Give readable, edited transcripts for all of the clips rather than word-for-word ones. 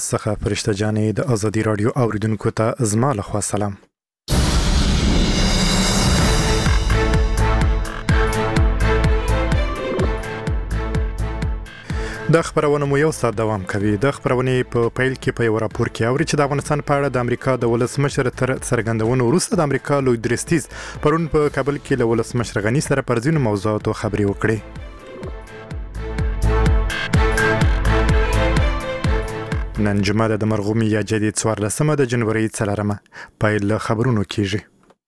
څخه فرشته جانې د ازادي رادیو اوریدونکو ته زما لخوا سلام. د خبرونه مو یو ساعت دوام کوي. د خبرونه په پیل کې په یو راپور کې اوري چې د افغانستان په اړه د امریکا د ولسمشر تر څرګندونو وروسته د امریکا لوی درستیز پرون په کابل کې له ولسمشر غني سره پر ځینو موضوعاتو خبرې وکړې. نن جمعه د مرغومي یا جدید 14 د جنوري 4 پیل خبرونو کیږي.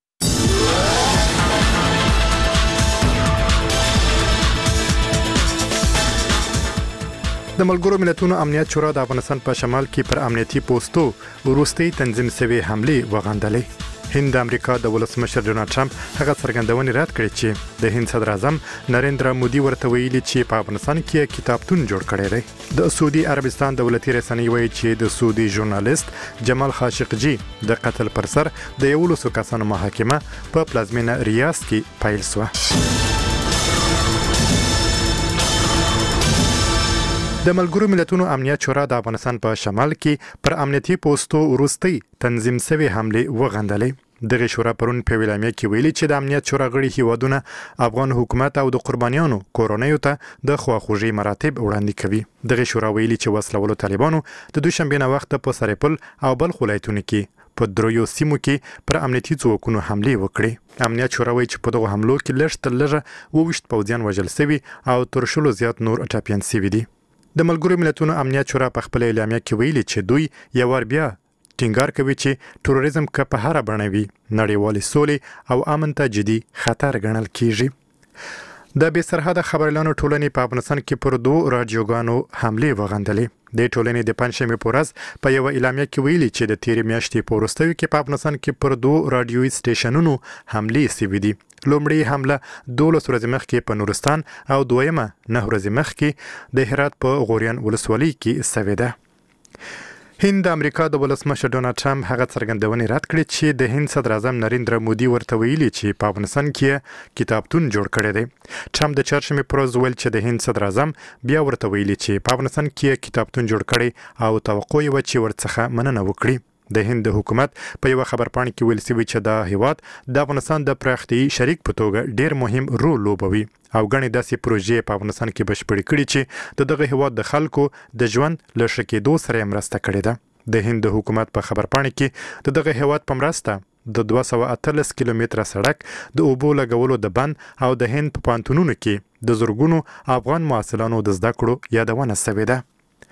د ملګرو ملتونو امنیت شورا د افغانستان په شمال کې پر امنیتي پوسټو وروستي تنظیم شوی حمله وغندلې. هند امریکا د ولسمشر ډونالد ټرمپ هغه څرګندونې رد کړې چې د هند صدر اعظم نریندرا مودي ورته ویلي چې په افغانستان کې کتابتون جوړ کړی دی. د سعودي عربستان دولتي رسنۍ وایي چې د سعودي ژورنالیست جمال خاشقجي د قتل پر سر د 11 کسانو محاکمه په پلازمینه ریاض کې پیل شوه. د ملګرو ملتونو امنیت شورا د افغانستان په شمال کې پر امنیتي پوسټو وروستي تنظیم شوی حمله وغندلې. دغه شورا پرون په ویلامه کې ویلي چې د امنیت شورا غړي هیوادونه افغان حکومت او د قربانیانو کورونیو ته د خواخوږي مراتب وړاندې کوي. دغه شورا ویلي چې وسلوالو طالبانو د دوشنبه نه وخت په سرپل او بلخ ولایتونو کې په دریو سیمو کې پر امنیتي ځواکونو حمله وکړې. امنیت شورا وایي چې په دغه حملو کې لږ تر لږه 22 پوځیان وژل شوي او تر شلو زیات نور ټپیان شوي دي. د ملګرو ملتونو امنیت شورا په خپل اعلامیه کې ویلي چې دوی یو ور بیا ټینګار کوي چې تروریزم که په هر بڼه وي نړیوالې سولې او امن ته جدي خطر ګڼل کیږي. د بې سرحده خبريالانو ټولنې په افغانستان کې پر 2 رادیوګانو حمله وغندلې. د ټولنې د پنځمې پورز په یو اعلامیه کې ویلي چې د تیر میاشتې په وروستیو کې په افغانستان کې پر 2 رادیوي سټیشنونو حمله شوې دي. لومړی حمله 12 ورځې مخکې په نورستان او دویمه 9 ورځې مخکې د هرات په غوریان ولسوالۍ کې شوې ده. هند امریکا د ولسمشر ډونالد ټرمپ هغه څرګندونې رد کړې چې د هند صدر اعظم نریندرا مودي ورته ویلي چې په افغانستان کې کتابتون جوړ کړی دی. ټرمپ د چهارشنبې پر ورځ ویل چې د هند صدر اعظم بیا ورته ویلي چې په افغانستان کې کتابتون جوړ کړی او توقع یې و چې ورڅخه مننه وکړي. د هند حکومت په یو خبرپاڼه کې ویل شوی چې دا هیواد د افغانستان د پراختي شریک په توګه ډیر مهم رول لوبوي او غني داسې پروژې په افغانستان کې بشپړې کړي چې دغه هیواد د خلکو د ژوند له ښه کېدو سره مرسته کړې ده. د هند حکومت په خبرپاڼه کې دغه هیواد په مرسته د 218 کیلومتره سړک د اوبو لګولو د بند او د هند په پانتونونو کې د زورګونو افغان محصلانو د زده کړو یادونه شوې ده.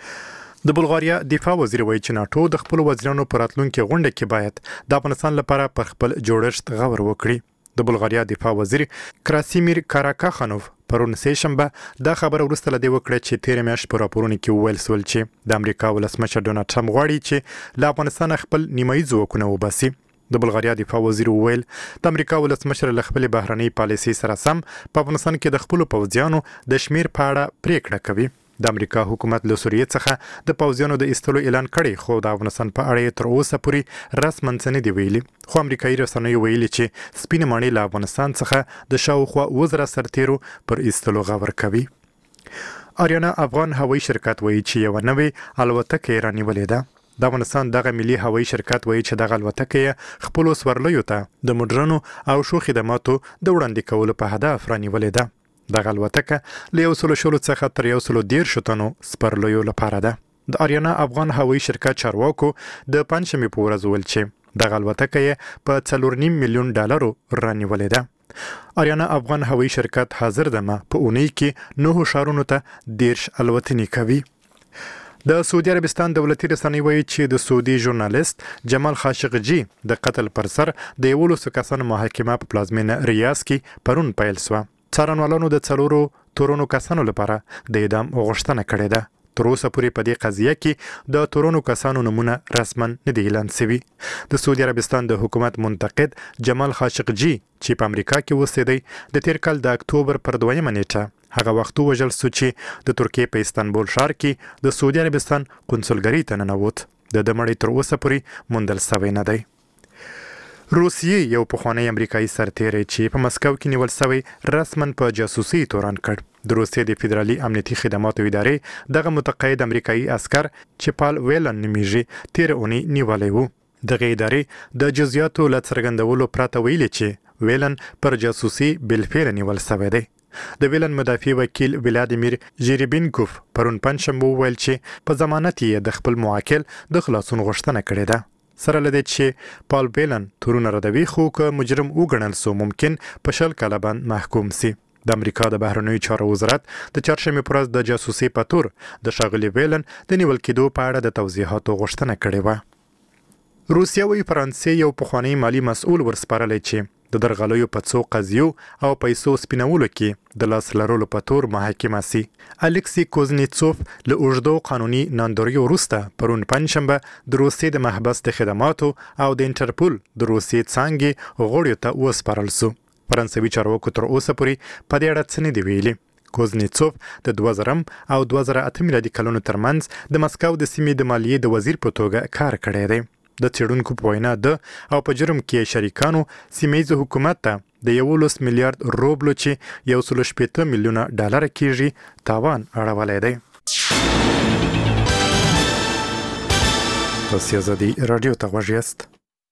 د بلغاریا دفاع وزیر وایي چې ناتو د خپل وزیرانو پر راتلونکي غونډه کې باید د افغانستان لپاره پر خپل جوړښت غور وکړي. د بلغاریا دفاع وزیر کراسیمیر کاراکاخانوف پرون سه شنبه دا خبره ورسته لدی وکړه چې تیر میاشت په راپورونو کې ویل سول چې د امریکا ولسمشر ډونالد ټرمپ غواړي چې له افغانستان خپل نیمایي ځواکونه وباسي. د بلغاریا دفاع وزیر ویل د امریکا ولسمشر له خپل بهرنۍ پالیسي سره سم په افغانستان کې د خپل پوځیانو د شمیر په اړه پریکړه کوي. د امریکا حکومت له سوریې څخه د پوځیانو د ایستلو اعلان کړي خو د افغانستان په اړه تر اوسه پورې رسماً څه نه دی ویلي. خو امریکایي رسنیو ویلي چې سپینې ماڼۍ له افغانستان څخه د شاوخوا 1000 سرتیرو پر ایستلو غور کوي. آریانا افغان هوایي شرکت وایي چې یو نوې الوتکه یې رانیولې ده. د افغانستان دغه ملي هوایي شرکت وایي چې دغه الوتکه خپل سورلیو ته د موډرنو او شو خدماتو د وړاندې کولو په هدف رانیولې ده. دغه الوتکه له 100 څخه تر 110 تنو سپرلیو لپاره ده. د آریانا افغان هوایي شرکت چارواکو د پنځمې په ورځ ویل چې دغه الوتکه په 4.5 میلیون ډالرو رانیولې ده. آریانا افغان هوایي شرکت حاضر ده په اونۍ کې 9 ښارونو ته 10 الوتنې کوي. د سعودي عربستان دولتي رسنۍ وایي چې د سعودي ژورنالیست جمال خاشقجي د قتل پر سر د 11 کسانو محاکمه په پلازمینه ریاض کې پرون پیل شوه. څارنوالانو د 4 تورونو کسانو لپاره د اعدام غوښتنه کړې ده. تر اوسه پورې په دې قضیه کې د تورونو کسانو نمونه رسماً نه دی اعلان شوي. د سعودي عربستان د حکومت منتقد جمال خاشقجي چې په امریکا کې اوسېدی د تیر کال د اکتوبر پر 2 نیټه هغه وخت وژل شو چې د ترکیې په استانبول ښار کې د سعودي عربستان قونسلګرۍ ته ننوت. د مړي تر اوسه پورې موندل شوی نه دی. روسیې یو پخوانی امریکایي سرتیری چې په مسکو کې نیول شوی رسماً په جاسوسي تورن کړ. د روسیې د فدرالي امنیتي خدماتو ادارې دغه متقاعد امریکایي عسكر چې پال ویلن نومیږي تیر اونۍ نیولې وو. دغه ادارې د جزئیاتو له څرګندولو پرته ویلي چې ویلن پر جاسوسي بالفعل نیول شوی دی. د ویلن مدافع وکیل ولادیمیر ژیربینکوف پرون پنځشنبه وویل چې په ضمانت یې د خپل موکل د خلاصون غوښتنه کړې ده. سره لدې چې پال ویلن تورونه ردوي خو که مجرم وګڼل سو ممکن په 10 کاله باندې محکوم سي. د امریکا د بهرنیو چارو وزارت د چهارشنبه پر ورځ د جاسوسي په تور د ښاغلي ویلن د نیول کېدو په اړه د توضیحاتو غوښتنه کړې وه. روسیه وايي فرانسې یو پخوانی مالی مسؤل ورسپارلی چې د درغلیو په څو قضیو او پیسو سپینولو کې د لاس لرلو په تور محاکمه سي. الکسی کوزنیتسوف له اوږدو قانوني ناندریو وروسته پرون پنځشنبه د روسیې د محبس د خدماتو او د انټرپول د روسیې څانګې غړیو ته وسپارل سو. فرانسوي چارواکو تر اوسه پورې په دې اړه څه نه دی ویلي. کوزنیتسوف د 2000 او 2008 میلادي کلونو ترمنځ د مسکو د سیمې د مالیې د وزیر په توګه کار کړی دی. د څېړونکو په وینا د او په جرم کې شریکانو سیمه‌ییز حکومت ته د 11 میلیارډ روبلو چې 180 میلیونه ډالر کېږي تاوان اړولی دی. تاسو زدي رادیو ته غوږ یاست.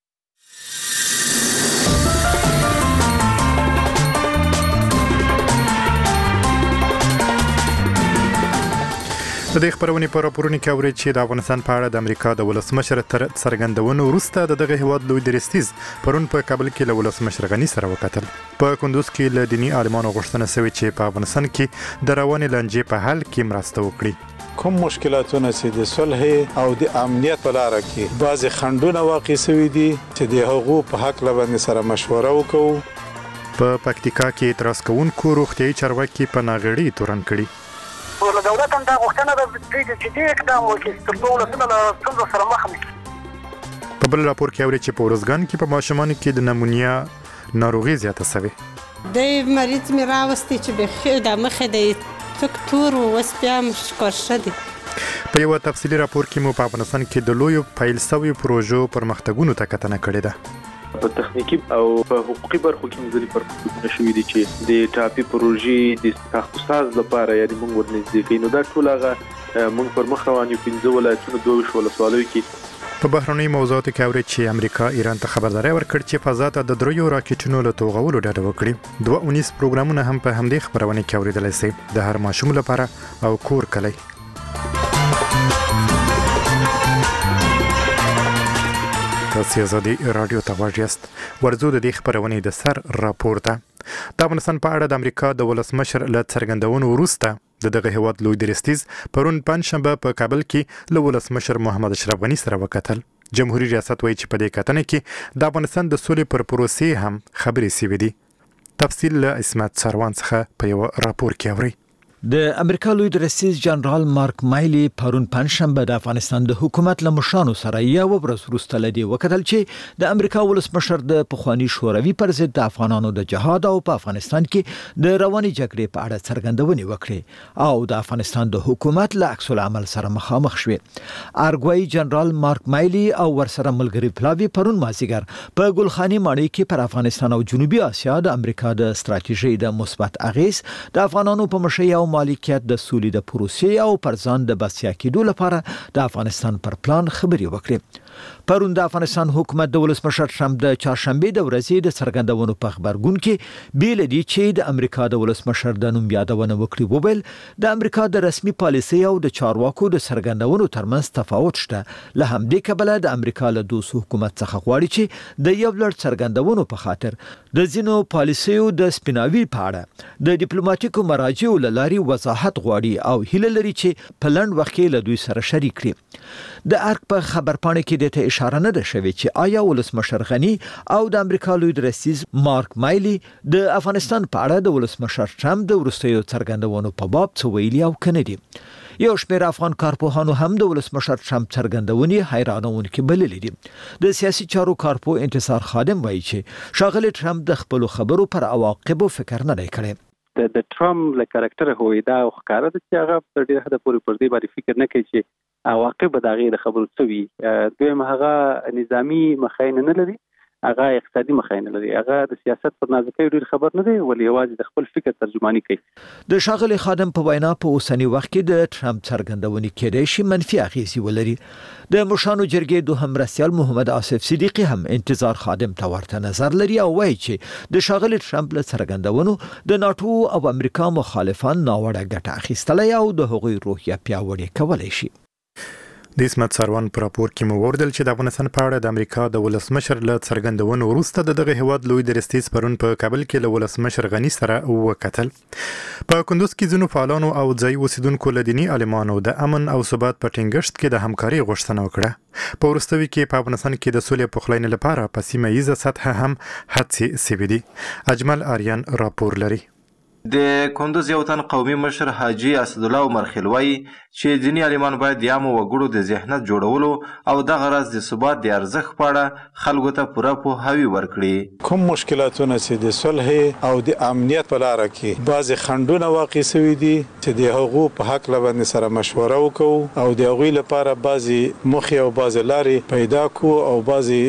د دې خبرونې په راپورونو کې اوري چې د افغانستان په اړه د امریکا د ولسمشر تر څرګندونو وروسته دغه هیواد لوی درستیز پرون په کابل کې له ولسمشر غني سره وکتل. په کندوز کې له دینی عالمانو غوښتنه شوې چې په افغانستان کې د روانې لانجې په حل کې مرسته وکړي. کوم مشکلاتونه چې د صلح او د امنیت په لار کې بعضی خنډونه واقع شوي دي چې د هغو په حق لباندې سره مشوره وکړو. په پکتیکا کې اعتراض کوونکو روغتیايي چارواکي په ناغړي تورن کړي. له دولت هم دا غوښتنه ده چې دې اقدام وکړي تر څو ولسونه له ستونزو سره مخ نه کړي. په بل راپور کې اوري چې په ورځګان کې په ماشومانو کې د نمونیا ناروغي زیاته شوې. د مریض مې راوستي چې بخیر د مخې د دکتور اوس بیا مشکل دي. په یو تفصیلي راپور کې مو په افغانستان کې د لویو پیل شویو پروژو پرمختګونو ته کتنه کړې ده. په تخنیکی او په حقوقي برخو کې مزلي پرمختګونه شوي دي چې د ټاپي پروژې د تخصص لپاره یعنی موږ ورنږدې کوي. نو دا ټول هغه موږ پر مخ روان یو 15 ولایتونو 22 ولسوالیو کې. په بهرنیو موضوعاتو کې اوري چې امریکا ایران ته خبرداري ورکړه چې فضا ته د دریو راکټونو له توغولو ډډه وکړي. 219 پروګرامونه هم په همدې خبرونه کې اوریدل شي د هر ماشوم لپاره او کور کلی. تاسو زدي رادیو ته غوږ یاست. ورزو د دې خبرونې د سر راپور ته. د افغانستان په اړه د امریکا د ولسمشر له څرګندونو وروسته دغه هیواد لوی درستیز پرون پنځشنبه په کابل کې له ولسمشر محمد اشرف غني سره وکتل. جمهوریت ریاست وایي چې په دې کتنه کې د افغانستان د سولې پر پروسې هم خبرې شوې دي. تفصیل له اسمت سروان څخه په یو راپور کې اوري. د امریکا لوی درستیز جنرال مارک مایلی پرون پنځشنبه د افغانستان د حکومت له مشرانو سره یو ورځ وروسته لدی وکتل چې د امریکا ولسمشر د پخوانی شوروي پر ضد د افغانانو د جهاد او په افغانستان کې د رواني جګړې په اړه څرګندونې وکړي او د افغانستان د حکومت له عکس العمل سره مخامخ شوه. ارګوای جنرال مارک مایلی او ورسره ملګری پلاوی پرون مازیګر په ګلخاني ماڼۍ کې پر افغانستان او جنوبي اسیا د امریکا د ستراتیژۍ د مثبت اغیز د افغانانو په مشرۍ او مالکیت د سولې د پروسې او پر ځان د بسیا کېدو لپاره د افغانستان پر پلان خبرې وکړي. پرون د افغانستان حکومت د ولسمشر ټرمپ د چهارشنبه د ورځې د څرګندونو په خبرګون کې بیل دي چې د امریکا د ولسمشر د نوم یادونه وکړي. وویل د امریکا د رسمي پالیسۍ او د چارواکو د څرګندونو ترمنځ تفاوت شته. له همدې کبله د امریکا له دوست حکومت څخه غواړي چې د یو لړ څرګندونو په خاطر د ځینو پالیسیو د سپیناوي په اړه د ډیپلوماټیکو مراجعو له لارې وضاحت غواړي او هیله لري چې په لنډ وخت کې له دوی سره شریک کړي. د ارګ په خبرپاڼه کې د ته اشاره نه ده شوې چې آیا ولسمشر غني او د امریکا لوی درستیز مارک مایلی د افغانستان په اړه د ولسمشر ټرمپ د وروستیو څرګندونو په باب څه ویلي او کنه دي. یو شمېر افغان کارپوهانو هم د ولسمشر ټرمپ څرګندونې حیرانونکې بللې دي. د سیاسي چارو کارپو انتصار خادم وایي چې ښاغلی ټرمپ د خپلو خبرو پر عواقبو فکر نه دی کړی. د ټرمپ له کاراکټر هوی دا ښکاره ده چې هغه په ډېر حد پورې پر دې باندې فکر نه کوي چې عواقب د هغې د خبرو څه وي. دویم هغه نظامي مخاینه نه لري هغه اقتصادي مخاینه لري. هغه د سیاست پر نازکۍ ډیر خبر نه دی ولې یوازې د خپل فکر ترجمانی کوي. د ښاغلي خادم په وینا په اوسنی وخت کې د ټرمپ څرګندونې کېدای شي منفي اغېزې ولري. د مشرانو جرګې دوهم مرستیال محمد آصف صدیقي هم انتظار خادم ته ورته نظر لري او وایي چې د ښاغلي ټرمپ له څرګندونو د ناتو او امریکا مخالفان ناوړه ګټه اخیستلی او د هغوی روحیه پیاوړې کولی شي. د اسمت سروان پر راپور کې مو وردل چې د افغانستان په اړه د امریکا د ولسمشر له څرګندونو وروسته دغه هیواد لوی درستیز پرون په کابل کې له ولسمشر غنی سره وکتل. په کندوز کې ځینو فعالانو او ځای اوسیدونکو له دیني عالمانو د امن او ثبات په ټینګښت کې د همکاري غوښتنه وکړه. په وروستوي کې په افغانستان کې د سولې پخلاینې لپاره په سیمه ییزه سطح هم هڅې سوي دي. اجمل آریان راپور لري. د کندوز یو تن قومي مشر حاجی اسدالله عمر خلوی چې دیني عالمان باید د عامو وګړو د ذهنیت جوړولو او دغه راز د ثبات د ارزښت په اړه خلکو ته پوره پوهاوی ورکړي. کوم مشکلاتونه چې د صلح او د امنیت په لار کې بعض خنډونه واقع شوي دي چې د هغو په حق باندې سره مشوره وکړو او د هغوی لپاره بعضی مخې او بعضی لارې پیدا کو او بعضی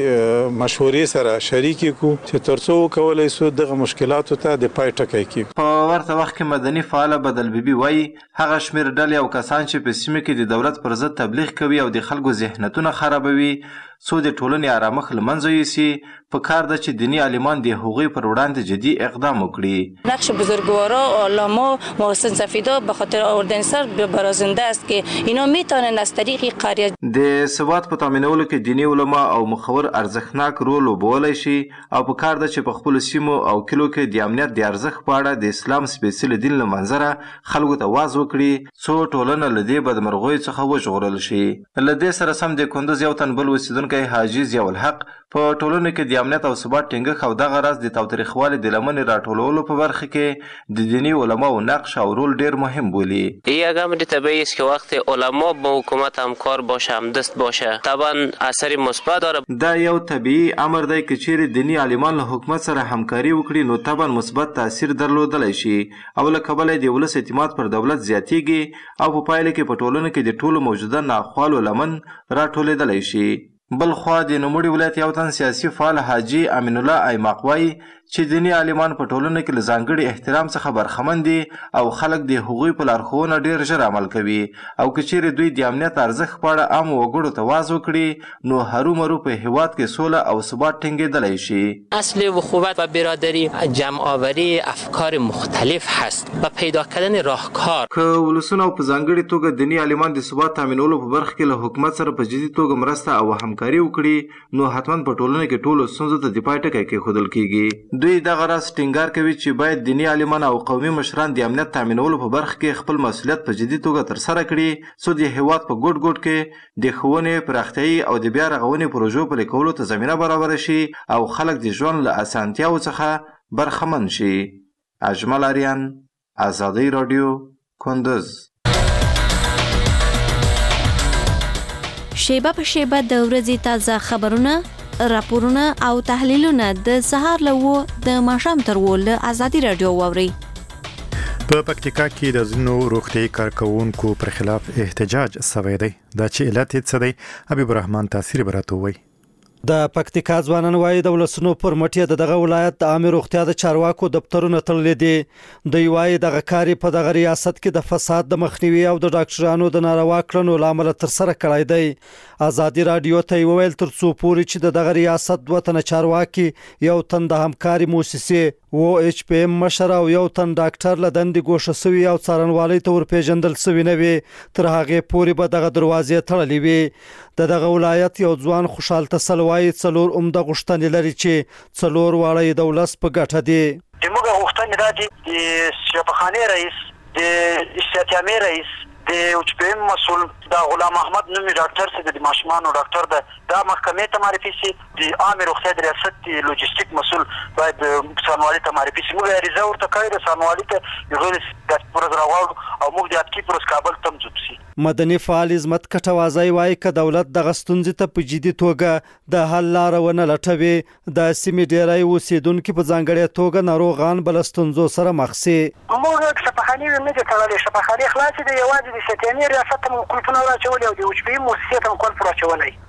مشورې سره شریک کو چې ترڅو وکولای شو دغه مشکلاتو ته د پای ټکی کړي. ورته وخت کې مدني فعال بدل بیبي وایي هغه شمیر ډلې او کسان چې په سیمه کې د دولت پر ضد تبلیغ کوي او د خلکو ذهنیتونه خرابوي څو د ټولنې آرامښت له منځه یوسي په کار ده چې دیني عالمان د هغوی پر وړاندې جدي اقدام وکړي. نقش بزرگوارا علما محسن سفیدا به خاطر آوردن سر برازنده است که اینا میتونن از طریق قریه د ثبات په تامینولو کې دیني علما او مخور ارزښتناک رول لوبولی شي او په کار ده چې په خپلو سیمو او کلیو کې د امنیت د ارزښت په اړه د اسلام سپېڅلي دین له منظره خلکو ته واز وکړي څو ټولنه له دې بدمرغیو څخه وژغورل شي. له دې سره سم د کندوز یو تن بل اوسیدونکی حاجي ضیاء الحق په ټولنه کې د امنیت او ثبات ټینګښت او دغه راز د تاوتریخوالي د لمنې راټولولو په برخه کې د دینی علماو نقش او رول ډیر مهم بولي. یک امر طبیعی است که وقتی علما با حکومت همکار باشه همدست باشه طبعا اثر مثبت داره. دا یو طبیعي امر دی که چیرې دینی عالمان له حکومت سره همکاري وکړي نو طبعا مثبت تاثیر درلودلی شي او له کبله د ولس اعتماد پر دولت زیاتیږي او په پایله کې په ټولنه کې د ټولو موجوده ناخوالو لمن راټولېدلی شي. بل خوا د نوموړي ولایت یو تن سیاسي فعال حاجي امین الله ایماق وایي چې دیني عالمان په ټولنه کې له ځانګړي احترام څخه برخمن دي او خلک د هغوی په لارښوونه ډیر ژر عمل کوي او که چیرې دوی د امنیت ارزښت په اړه عامو وګړو ته واز وکړي نو هرومرو په هیواد کې سوله او ثبات ټینګېدلی شي. اصل اخوت و برادری جمع آوری افکار مختلف هست و پیدا کردن راهکار. که ولسونه په ځانګړي توګه دیني عالمان د ثبات تامینولو په برخه کې له حکومت سره په جدي توګه مرسته او همکاري وکړي نو حتما په ټولنه کې ټولو ستونزو ته د پای ټکی کېښودل کېږي. دوی دغه راز ټینګار کوي چې باید دیني عالمان او قومي مشران د امنیت تامینولو په برخه کې خپل مسؤلیت په جدي توګه ترسره کړي څو د هیواد په ګوټ ګوټ کې د ښوونې پراختیايي او د بیا رغونې پروژو پلي کولو ته زمینه برابره شي او خلک د ژوند له اسانتیاوو څخه برخمن شي. اجمل آریان، ازادي رادیو، کندوز. شیبه په شیبه د ورځې تازه خبرونه، راپورونه او تحلیلونه د سهار له د ماښام تر له ازادي رادیو واوري. په پکتیکا کې د ځینو روغتیايي کارکوونکو پر خلاف احتجاج شوی دی. دا چې علت یې څه دی حبیب الرحمن تاثیر براته وایي. د پکتیکا ځوانان وایي د ولسونو پر مټ د دغه ولایت د عامه روغتیا د چارواکو دفترونه تړلي دي. دوی وایي دغه کار په دغه ریاست کې د فساد د مخنیوي او د ډاکټرانو د ناروا کړنو لامل تر سره کړای دی. ازادي رادیو ته ویل تر څو پورې چې دغه ریاست وطن چارواکي یو تن د همکاري مؤسسې OHPM مشر او یو تن ډاکټر لدندې ګوښه سوي او څارنوالۍ ته ورپېژندل سوي نه وي تر هغه پورې به دغه دروازې تړلې وي. دغه ولایت یو ځوان خوشحال تسل وایي څلور عمده غوښتنې لري چې څلور واړه د ولس په ګټه دي. زموږ غوښتنې دا دي د شفاخانې رئیس، د استعتیامي رئیس، د OHPM مسؤل د غلام احمد نومي ډاکټر چې د ماشومانو ډاکټر ده دا محکمې ته معرفي شي. د عامه روغتیا د ریاست لوجستیک مسؤل باید څارنوالۍ ته معرفي شي. موږ عریضه ورته کړې ده څارنوالۍ ته یو د پروز راوړو او موږ د اتکی پروز کابل ته ځو شي. مدني فعال عظمت کټوازی وایي که دولت د غستونځ ته په جدي توګه د حل لار ونه لټوي د سیمې ډیری اوسیدونکو په ځانګړي توګه ناروغان بلستونزو سره مخ شي. موږ شفاخانې نه دي تړلې، شفاخانې خلاصې دي، یوازې د استعتیامي ریاست ته قلفونه راچولي او د OHPM مؤسسې ته قلف راچولی. له دولت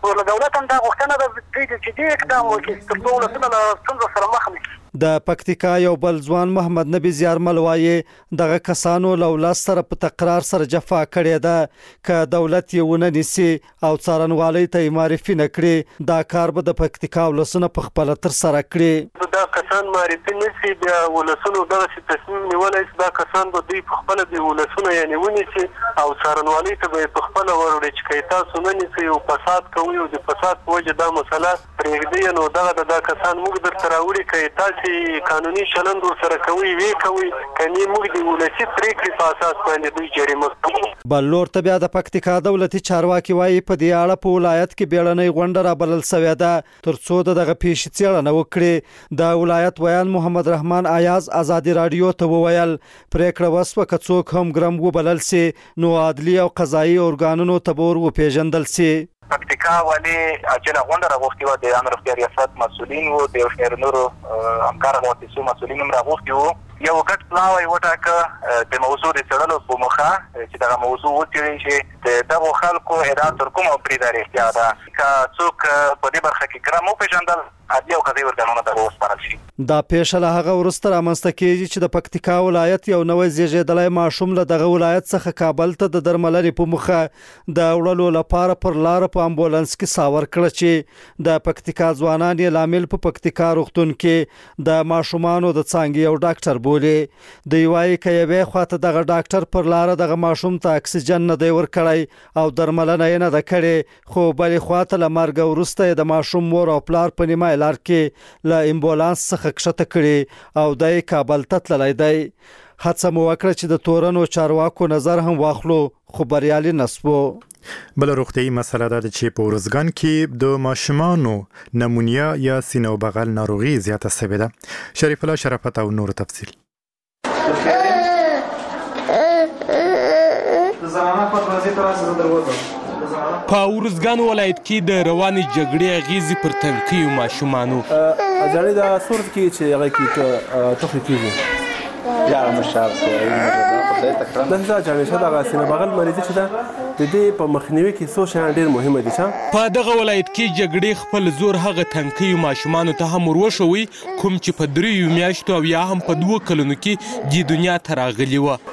حقیقتا دا غوښتنه ده چې دې اقدام وکړي تر څو ولسونه له ستونزو سره مخ نه شي. د پکتیکا یو بل ځوان محمد نبی زیارمل وایي دغه کسانو له ولس سره په تقرار سره جفا کړې ده که دولت یې ونه نیسي او څارنوالۍ ته یې معرفي نه کړي دا کار به د پکتیکا ولسونه په خپله ترسره کړي. دا کسان معرفي نشي بیا ولسونو دغسې تصمیم نیولی چې دا کسان به دوی په خپله د ولسونه یعنې ونیسي او څارنوالۍ ته به یې په خپله وروړي چې که تاسو نه نیسئ او فساد کوئ او د فساد په وجه دا مسله پرېږدئ نو دغه دا کسان موږ درته راوړي که تاسې قانوني چلند ورسره کوي وی کوي کني موږ د ولسی پریکړې په اساس باندې دوی جریمه کوي. بل لور ته بیا د پکتیکا دولتي چارواکي وایي په دې اړه په ولایت کې بیړنۍ غونډه رابلل شوې ده تر څو دغه پیښې څېړنه وکړي. د ولایت ویان محمد رحمان ایاز ازادي رادیو ته وویل پریکړه وسوه که څوک هم ګرم وبلل سي نو عدلي او قضایي ارګانونو ته به ور وپېژندل سي. پکتیکا ولې اجله غونډه راغوښتې وه د امر اختیار ریاست مسؤلین وو د یو شمېر نورو همکاره مؤسسو مسؤلین هم راغوښتي وو. یو ګډ پلاوی وټاکه د موضوع د څېړلو په موخه چې دغه موضوع وڅېړي چې د دغو خلکو ادعا تر کومه پرېږده رښتیا ده که څوک په دې برخه کې ګرم وپېژندل عدلي او قضایي ارګانونه ته به وسپارل شي. دا پیښه له هغه وروسته رامنځته کېږي چې د پکتیکا ولایت یو نوی زیږېدلی ماشوم له دغه ولایت څخه کابل ته د درملنې په موخه د وړلو لپاره پر لاره په امبولانس کې ساور کړه چې د پکتیکا ځوانان یې لامل په پکتیکا روغتون کې د ماشومانو د څانګې یو ډاکټر بولي. دوی وایي که یوې خواته دغه ډاکټر پر لاره دغه ماشوم ته اکسیجن نه دی ورکړی او درملنه یې نه ده کړې خو بلې خواته له مرګه وروسته یې د ماشوم مور او پلار په نیمه لار کې له امبولانس څخه کښته کړي او دی کابل ته تللی دی. هڅه مو وکړه چې د تورنو چارواکو نظر هم واخلو خو بریالي نسو. بل روغتیايي مسله ده چې په ورزګان کې د ماشومانو نمونیا یا سینه او بغل ناروغي زیاته شوې ده. شریف الله شرافت او نور تفصیل. په ورزګان ولایت کې د روانې جګړې اغیزې پر تنکیو ماشومانو جړې د صورت کې چې هغه کې ټوخی کېږي یا مشاب سي دغه جړې چې دغه سینه بغل مریض چې ده د دې په مخنیوي کې څو شیان ډېر مهمه دي چې په دغه ولایت کې جګړې خپل زور هغه تنکیو ماشومانو ته هم وروښوي کوم چې په 3 میاشتو او یا هم په 2 کلونو کې د دنیا ته راغلي وه.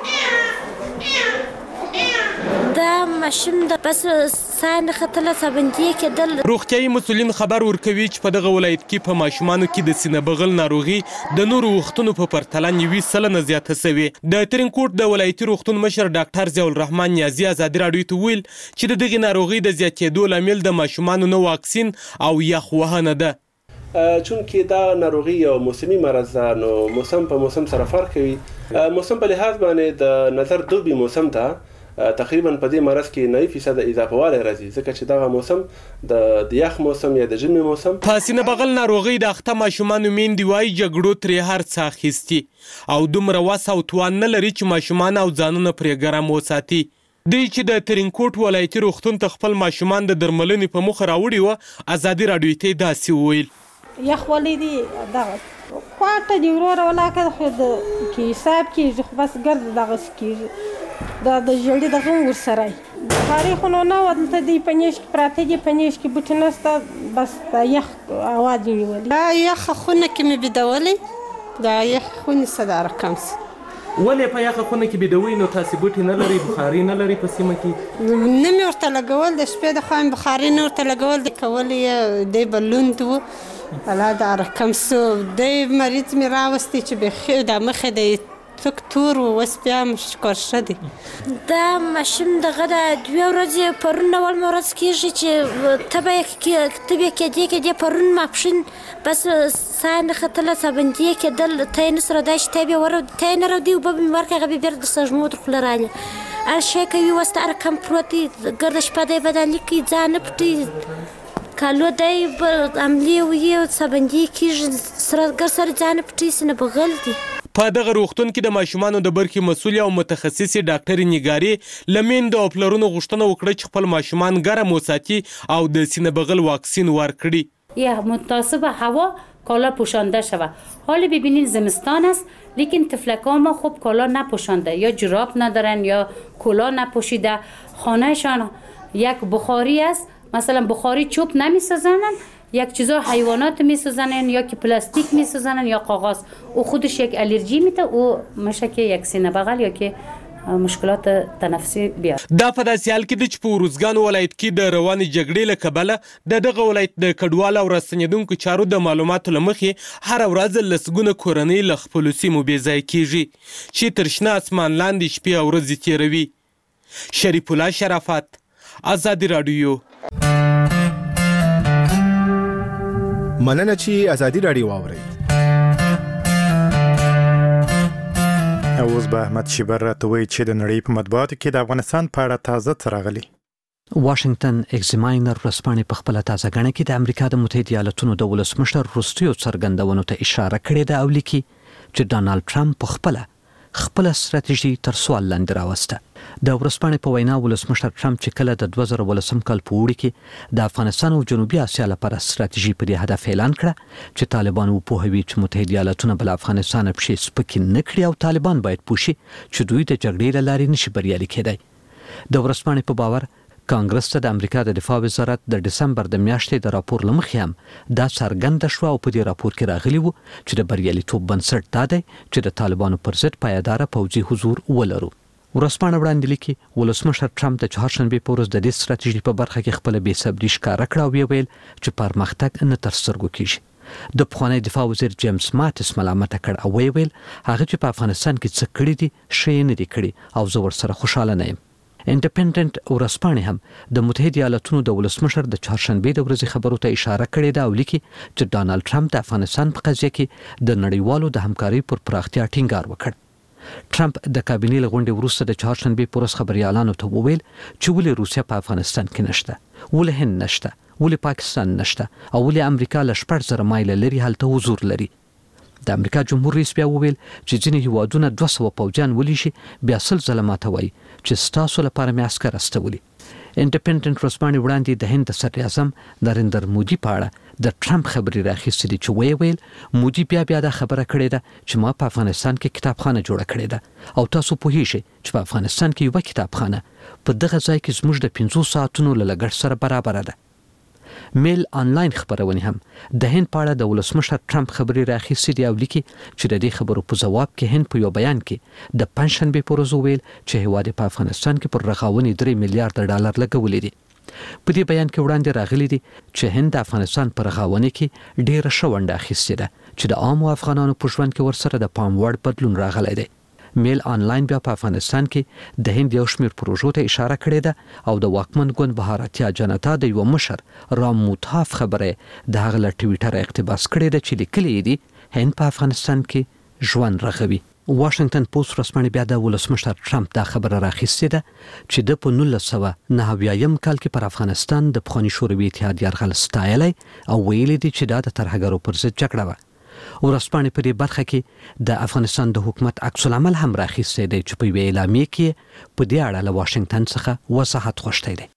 ماشوم د بس سان خطله سبندې کېدل. روغتیايي مسؤلین خبر ورکوي چې په دغه ولایت کې په ماشومانو کې د سینه بغل ناروغي د نورو وختونو په پرتله 90% زیاته شوې. د ترینکوټ د ولایتي روغتون مشر ډاکټر ضیاء الرحمن نیازي ازادي راډیو ته ویل چې د دغې ناروغۍ د زیاتېدو لامل د ماشومانو نه واکسین او یخ وهنه ده. چون کې دا ناروغي یو موسمي مرض ده نو موسم په موسم سره فرق کوي. موسم په لحاظ باندې د نظر دوبي موسم ته تقریبا په دې مرض کې 9% اضافه والی راځي ځکه چې دغه موسم د یخ موسم یا د ژمي موسم. په سینه بغل ناروغۍ د اخته ماشومانو میندې وایي جګړو ترې هر څه اخیستي او دومره وس او توان نه لري چې ماشومان او ځانونه پرې ګرم وساتي. دوی چې د ترینکوټ ولایتي روغتون ته خپل ماشومان د درملنې په موخه راوړي وه ازادي راډیو ته یې داسې وویل یخ ولې دي دغه خواته دي وروره ولاکه خو د کې حساب کېږي خو بس ګرد دغسې کېږي دا د ژړې دغه ورسره بخاري خو نو نه وه دلته دی په نیش کې پراته دي په نیش کې بوټي نسته بس د یخ اواز یې نیولي. دا یخه خونه کې مې بېدولې دا یخ خونې څه دا رقم سي. ولې په یخه خونه کې بېدوئ نو تاسې بوټي نه لرئ بخاري نه لرئ په سیمه کې؟ نه مې ورته لګول د شپې د خوا مې بخاري نه ورته لګول د کولې یې دی به لوند و الله دا رقم سو دی مریض مې راوستی چې بیخي دا مخې دی څوک تور و اوس بیا شکرشه دی. دا ماشوم دغه د 2 ورځې پرون اول ورځ کېږي چې تبې کېدې پرون ماپښین بس سا نه ختله سبندې کېدل ته یې نه سره دا چې ته یې نه راوړي اوبه به مې ورکړې هغه به بېرته د سږمو تر خوله رالي هر شی کوي اوس د رقم پروت دی ګرده شپه دی بدني کوي ځان نه پټوي کالو دی عملي وي سبندې کېږي سره ځان نه پټوي سینه بغل دی. په دغه روغتون کې د ماشومانو د برخې مسؤل او متخصصې ډاکټرې نګارې له میندو او پلرونو غوښتنه وکړه چې خپل ماشومان ګرم وساتي او د سینه بغل واکسین ورکړي. یا مناسب هوا کالا پوشانده شود. حالا ببینید زمستان است لیکن طفلکان ما خوب کالا نپوشانده یا جراب ندارن یا کلاه نپوشیده خانهشان یک بخاری است مثلا بخاری چوب نمیسازنن، یک چیزا حیوانات میسازنن یا که پلاستیک میسازنن یا کاغذ، او خودش یک الرژی میده، او میشه که یک سینه بغل یا که مشکلات تنفسي بیا. دا په داسې حال کې د چې په ارزګان ولایت کې د روانې جګړې له کبله د دغه ولایت د کډوالو او راستنېدونکو چارو د معلوماتو له مخې هره ورځ لسګونه کورنۍ له خپلو سیمو بېځایه کېږي چې تر شنه اسمان لاندې شپې او ورځې تېروي. شریف الله شرافت، ازادي راډیو. مننه چې ازادي راډیو واورئ. اوس به احمد شیبر راته وایي چې د نړۍ په مطبوعاتو کې د افغانستان په اړه تازه څه راغلي. واشنگټن ایگزاماینر ورځپاڼې په خپله تازه ګڼه کې د امریکا د متحده ایالاتونو د ولسمشر وروستیو څرګندونو ته اشاره کړې ده او لیکي چې ډانالډ ټرمپ په خپله ستراتیژي تر سوال لاندې راوسته. د ورځپاڼې په وینا ولسمشر ټرمپ چې کله د 2018 کال په اوړي کې د افغانستان او جنوبي اسیا لپاره ستراتیژي په دې هدف اعلان کړه چې طالبان وپوهوي چې متحده ایالاتونه بل افغانستان پښې سپکې نه کړي او طالبان باید پوښي چې دوی د جګړې له لارې نشي بریالي کېدای. د ورځپاڼې په باور کانګرس ته د امریکا د دفاع وزارت د دسمبر د میاشتې د راپور له مخې هم دا څرګنده شوه او په دې راپور کې راغلي وو چې د بریالیتوب بنسټ دا دی چې د طالبانو پر ضد پایداره پوځي حضور ولرو. ورځپاڼه وړاندې لیکي ولسمشر ټرمپ د چهارشنبې په ورځ د دې ستراتیژي په برخه کې خپله بېصبري ښکاره کړه او ویل چې پرمختګ نه تر سترګو کېږي. د پخوانی دفاع وزیر جیمز ماتس ملامته کړ او ویل هغه چې په افغانستان کې څه کړي دي ښه یې نه دي کړي او زه ورسره خوشحاله نه یم. انډیپندنت ورځپاڼې هم د متحده ایالاتونو د ولسمشر د چهارشنبې د ورځې خبرو ته اشاره کړې ده او لیکي چې ډانالډ ټرمپ د افغانستان په قضیه کې د نړیوالو د همکارۍ پر پراختیا ټینګار وکړ. ټرمپ د کابینې له غونډې وروسته د چهارشنبې په ورځ خبریالانو ته وویل چې ولې روسیه په افغانستان کې نشته، ولې هند نشته، ولې پاکستان نشته او ولې امریکا له 1000 مایله لري هلته حضور لري. د امریکا جمهور رئیس بیا وویل چې ځینې هیوادونه 200 پوځیان ولیشي بیا 100 ځله ماته وایي چې ستاسو لپاره مې عسکر استولي. انډیپندنت ورځپاڼې وړاندې د هند د صدر اعظم نریندر مودي په اړه د ټرمپ خبرې راخیستې دي چې ویل مودي بیا دا خبره کړې ده چې ما په افغانستان کې کتابخانه جوړه کړې ده او تاسو پوهیږئ چې په افغانستان کې یو کتابخانه په دغه ځای کې زموږ د 500 ساعتونو له لګښت سره برابر ده. میل آنلاین خبرونه هم د هند په اړه د ولسمشر ټرمپ خبرې راخیستې دي او لیکي چې د دې خبرو په ځواب کې هند په یو بیان کې د پنځشنبې په ورځ ویل چې هیواد په افغانستان کې پر رغاونې 3 میلیارډ ډالر لګولې دي. په دې بیان کې وړاندې راغلي دي چې هند د افغانستان پر رغاونې کې ډېره ښه ونډه اخیستې ده چې د عامو افغانانو په ژوند کې ورسره د پام وړ بدلون راغلی دی. میل آنلاین بیا په افغانستان کې د هند یو شمېر پروژو ته اشاره کړې ده او د واکمن ګوند بهارتیا جنتا د یو مشر رام موتاف خبره د هغه له ټویټر اقتباس کړې ده چې لیکلي دي هند په افغانستان کې ژوند رغوي. واشنگټن پوسټ ورځپاڼې بیا د ولسمشر ټرمپ دا خبره راخیستې ده چې د په 1999 کال کې پر افغانستان د پخواني شوروي اتحاد یرغل ستایلی او ویلي دي چې دا د ترهګرو پر ضد جګړه وه. ورځپاڼې په دې برخه کې د افغانستان د حکومت عکس العمل هم راخیستی دی چې په یوې اعلامیې کې په دې اړه له واشنګټن څخه وضاحت غوښتی دی.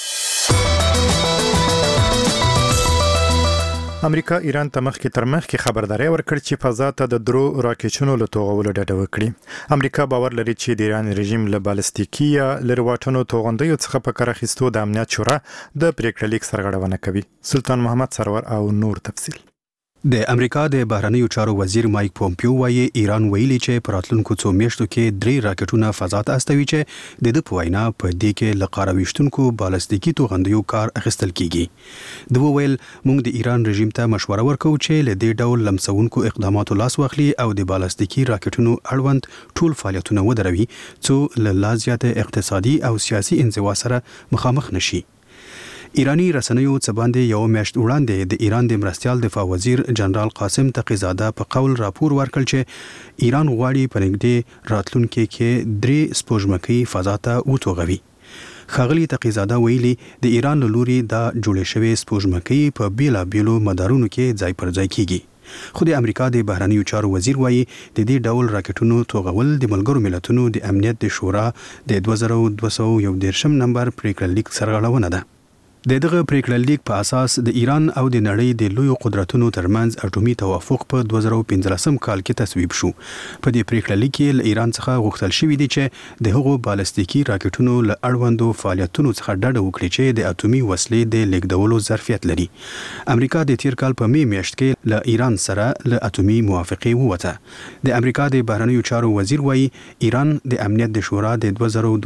امریکا ایران ته مخکې تر مخکې خبرداري ورکړ چې فضا ته د درو راکټونو له توغولو ډډه وکړي. امریکا باور لري چې د ایران رژیم له بالستیکي یا لرواټونو توغندیو څخه په کار اخیستو د امنیت شورا د پریکړه لیک سرغړونه کوي. سلطان محمد سرور او نور تفصیل. د امریکا د بهرنیو چارو وزیر مایک پومپیو وایي ایران ویلي چې په راتلونکو څو میاشتو کې 3 راکټونه فضا ته استوي چې د دې په وینا په دې کې له قارویشتونکو بالستیکي توغندیو کار اخیستل کیږي. دوی ویل موږ د ایران رژیم ته مشوره ورکو چې له دې ډول لمسونکو اقداماتو لاس واخلي او د بالستیکي راکټونو اړوند ټول فعالیتونه ودروي څو له لا زیاته اقتصادي او سیاسي انزوا سره مخامخ نشي. ایرانی رسنیو څه باندې یو میاشت وړاندې د ایران د مرستیال دفاع وزیر جنرال قاسم تقیزاده په قول راپور ورکړ چې ایران غواړي په نږدې راتلونکي کې 3 سپوږمکۍ فضا ته وتوغوي. ښاغلي تقیزاده ویلي د ایران له لوري دا جوړې شوې سپوږمکۍ په بیلابیلو مدارونو کې ځای پر ځای کیږي. خو د امریکا د بهرنیو چارو وزیر وایي د دې ډول راکټونو توغول د ملګرو ملتونو د امنیت د شورا د 2211 نمبر پریکړه لیک سرغړونه ده. دغه پریکړه لیک په اساس د ایران او د نړۍ د لوی قدرتونو ترمنځ اټومي توافق په 2015 کال کې تصویب شو. په دې پریکړه لیک کې له ایران څخه غوښتل شوی دی چې د هغو بالستیکي راکټونو له اړوندو فعالیتونو څخه ډډه وکړي چې د اټومي وسلې د لیږدولو ظرفیت لري. امریکا د تیر کال په می میاشت کې له ایران سره له اټومي موافقه ووته. د امریکا د بهرنیو چارو وزیر وایي ایران د امنیت د شورا د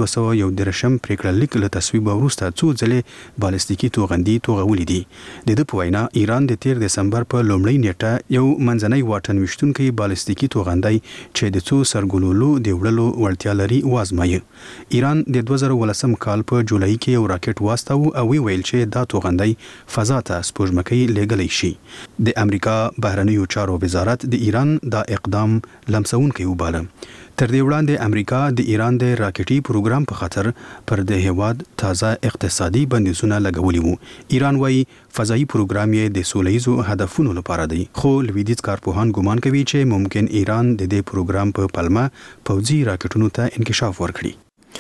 2213 پریکړه لیک له تصویب وروسته څو ځله بالستیکي توغندي توغولې دي. د دې په وینا ایران د 13 دسمبر په لومړۍ نیټه یو منځنۍ واټن وشتونکي بالستیکي توغندي چې د څو سرګلولو د وړلو وړتیا لري وازمایي. ایران د 2019 کال په جولای کې یو راکټ واستاوه او ویل چې دا توغندي فضا ته سپوږمکۍ لیږلی شي. د امریکا بهرنیو چارو وزارت د ایران دا اقدام لمسونکی وباله. تر دې وړاندې امریکا د ایران د راکټي پروګرام په خاطر پر د هیواد تازه اقتصادي بندیزونه لګولي وو. ایران وايي فضایي پروګرام یې د سولهییزو هدفونو لپاره دی، خو لویدیځ کارپوهان ګومان کوي چې ممکن ایران د دې پروګرام په پلمه پوځي راکټونو ته انکشاف ورکړي.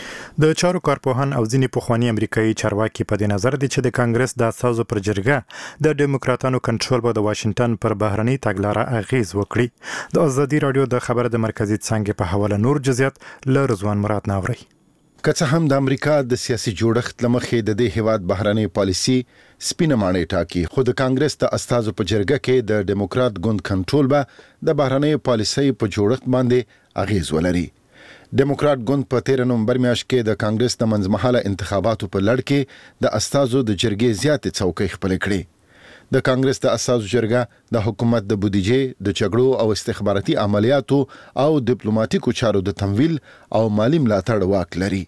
د چارو کارپوهان او ځینې پخوانی امریکایي چارواکي په دې نظر دي چې د کانګرس د اساسو پر جرګه د ډیموکراتانو کنټرول به د واشنگټن پر بهرني تګلارې اغیز وکړي. د ازادي رادیو د خبر د مرکزی څنګه په حواله نور جزئیات ل رضوان مراد ناوري. که څه هم د امریکا د سیاسي جوړښت لمخې د دې هیواد بهرنی پالیسي سپینه مانې ټاکي، خو د کانګرس د اساسو په جرګه کې د ډیموکرات ګوند کنټرول به د بهرنی پالیسي په جوړښت باندې اغیز ولري. ډیموکرات ګوند په 13 نومبر میاشت کې د کانګرس د منځمهاله انتخاباتو په لړ کې د اساسو د جرګې زیاتې څوکۍ خپل کړې. د کانګرس د اساسو جرګه د حکومت د بودیجې، د جګړو او استخباراتي عملیاتو او ډیپلوماټیکو چارو د تمویل او مالی ملاتړ واک لري.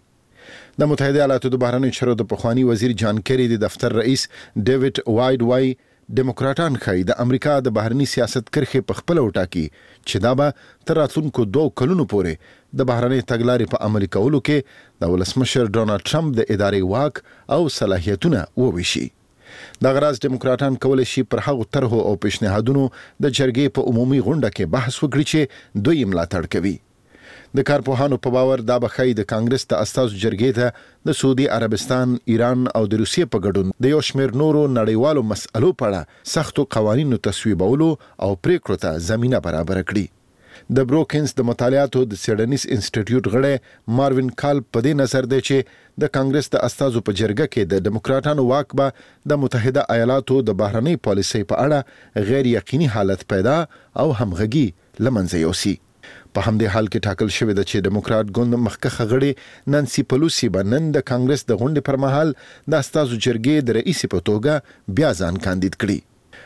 د متحده ایالاتو د بهرنیو چارو د پخوانی وزیر جان کری د دفتر رئیس ډیوډ وایډ وای ډیموکراټان خای د امریکا د بهرنی سیاست کرخه په خپل وټاکي چې دا به تر راتلونکو 2 کلونو پورې د بهرنی تګلارې په عملي کولو کې د ولسمشر ډونالد ټرمپ د ادارې واک او صلاحیتونه وویشي. د غراز ډیموکراټان کولای شي پر هغو طرحو او پیشنهادونو د جرګې په عمومي غونډه کې بحث وکړي چې دوی ملاتړ کوي. د کارپوهانو په باور دا به خای د کانګرس د اساسو جرګې ته د سعودي عربستان، ایران او د روسیې په ګډون د یو شمېر نورو نړیوالو مسألو په اړه سختو قوانینو تصویبولو او پریکړو ته زمینه برابر کړي. د بروکینز د مطالعاتو د سیډنیس انسټیټیوټ غړی ماروین کال په دې نظر دی چې د کانګرس د اساسو په جرګه کې د ډیموکراټانو واک به د متحده ایالاتو د بهرنی پالیسۍ په اړه غیر یقیني حالت پیدا او همغږي لمنځه یوسي. په همدې حال کې ټاکل شوی دی چې ډیموکرات ګوند مخکښه غړي نانسي پلوسی به نن د کانګرس د غونډې پر مهال د اساسو جرګې د رئیس په توګه بیا ځان کاندید کړي.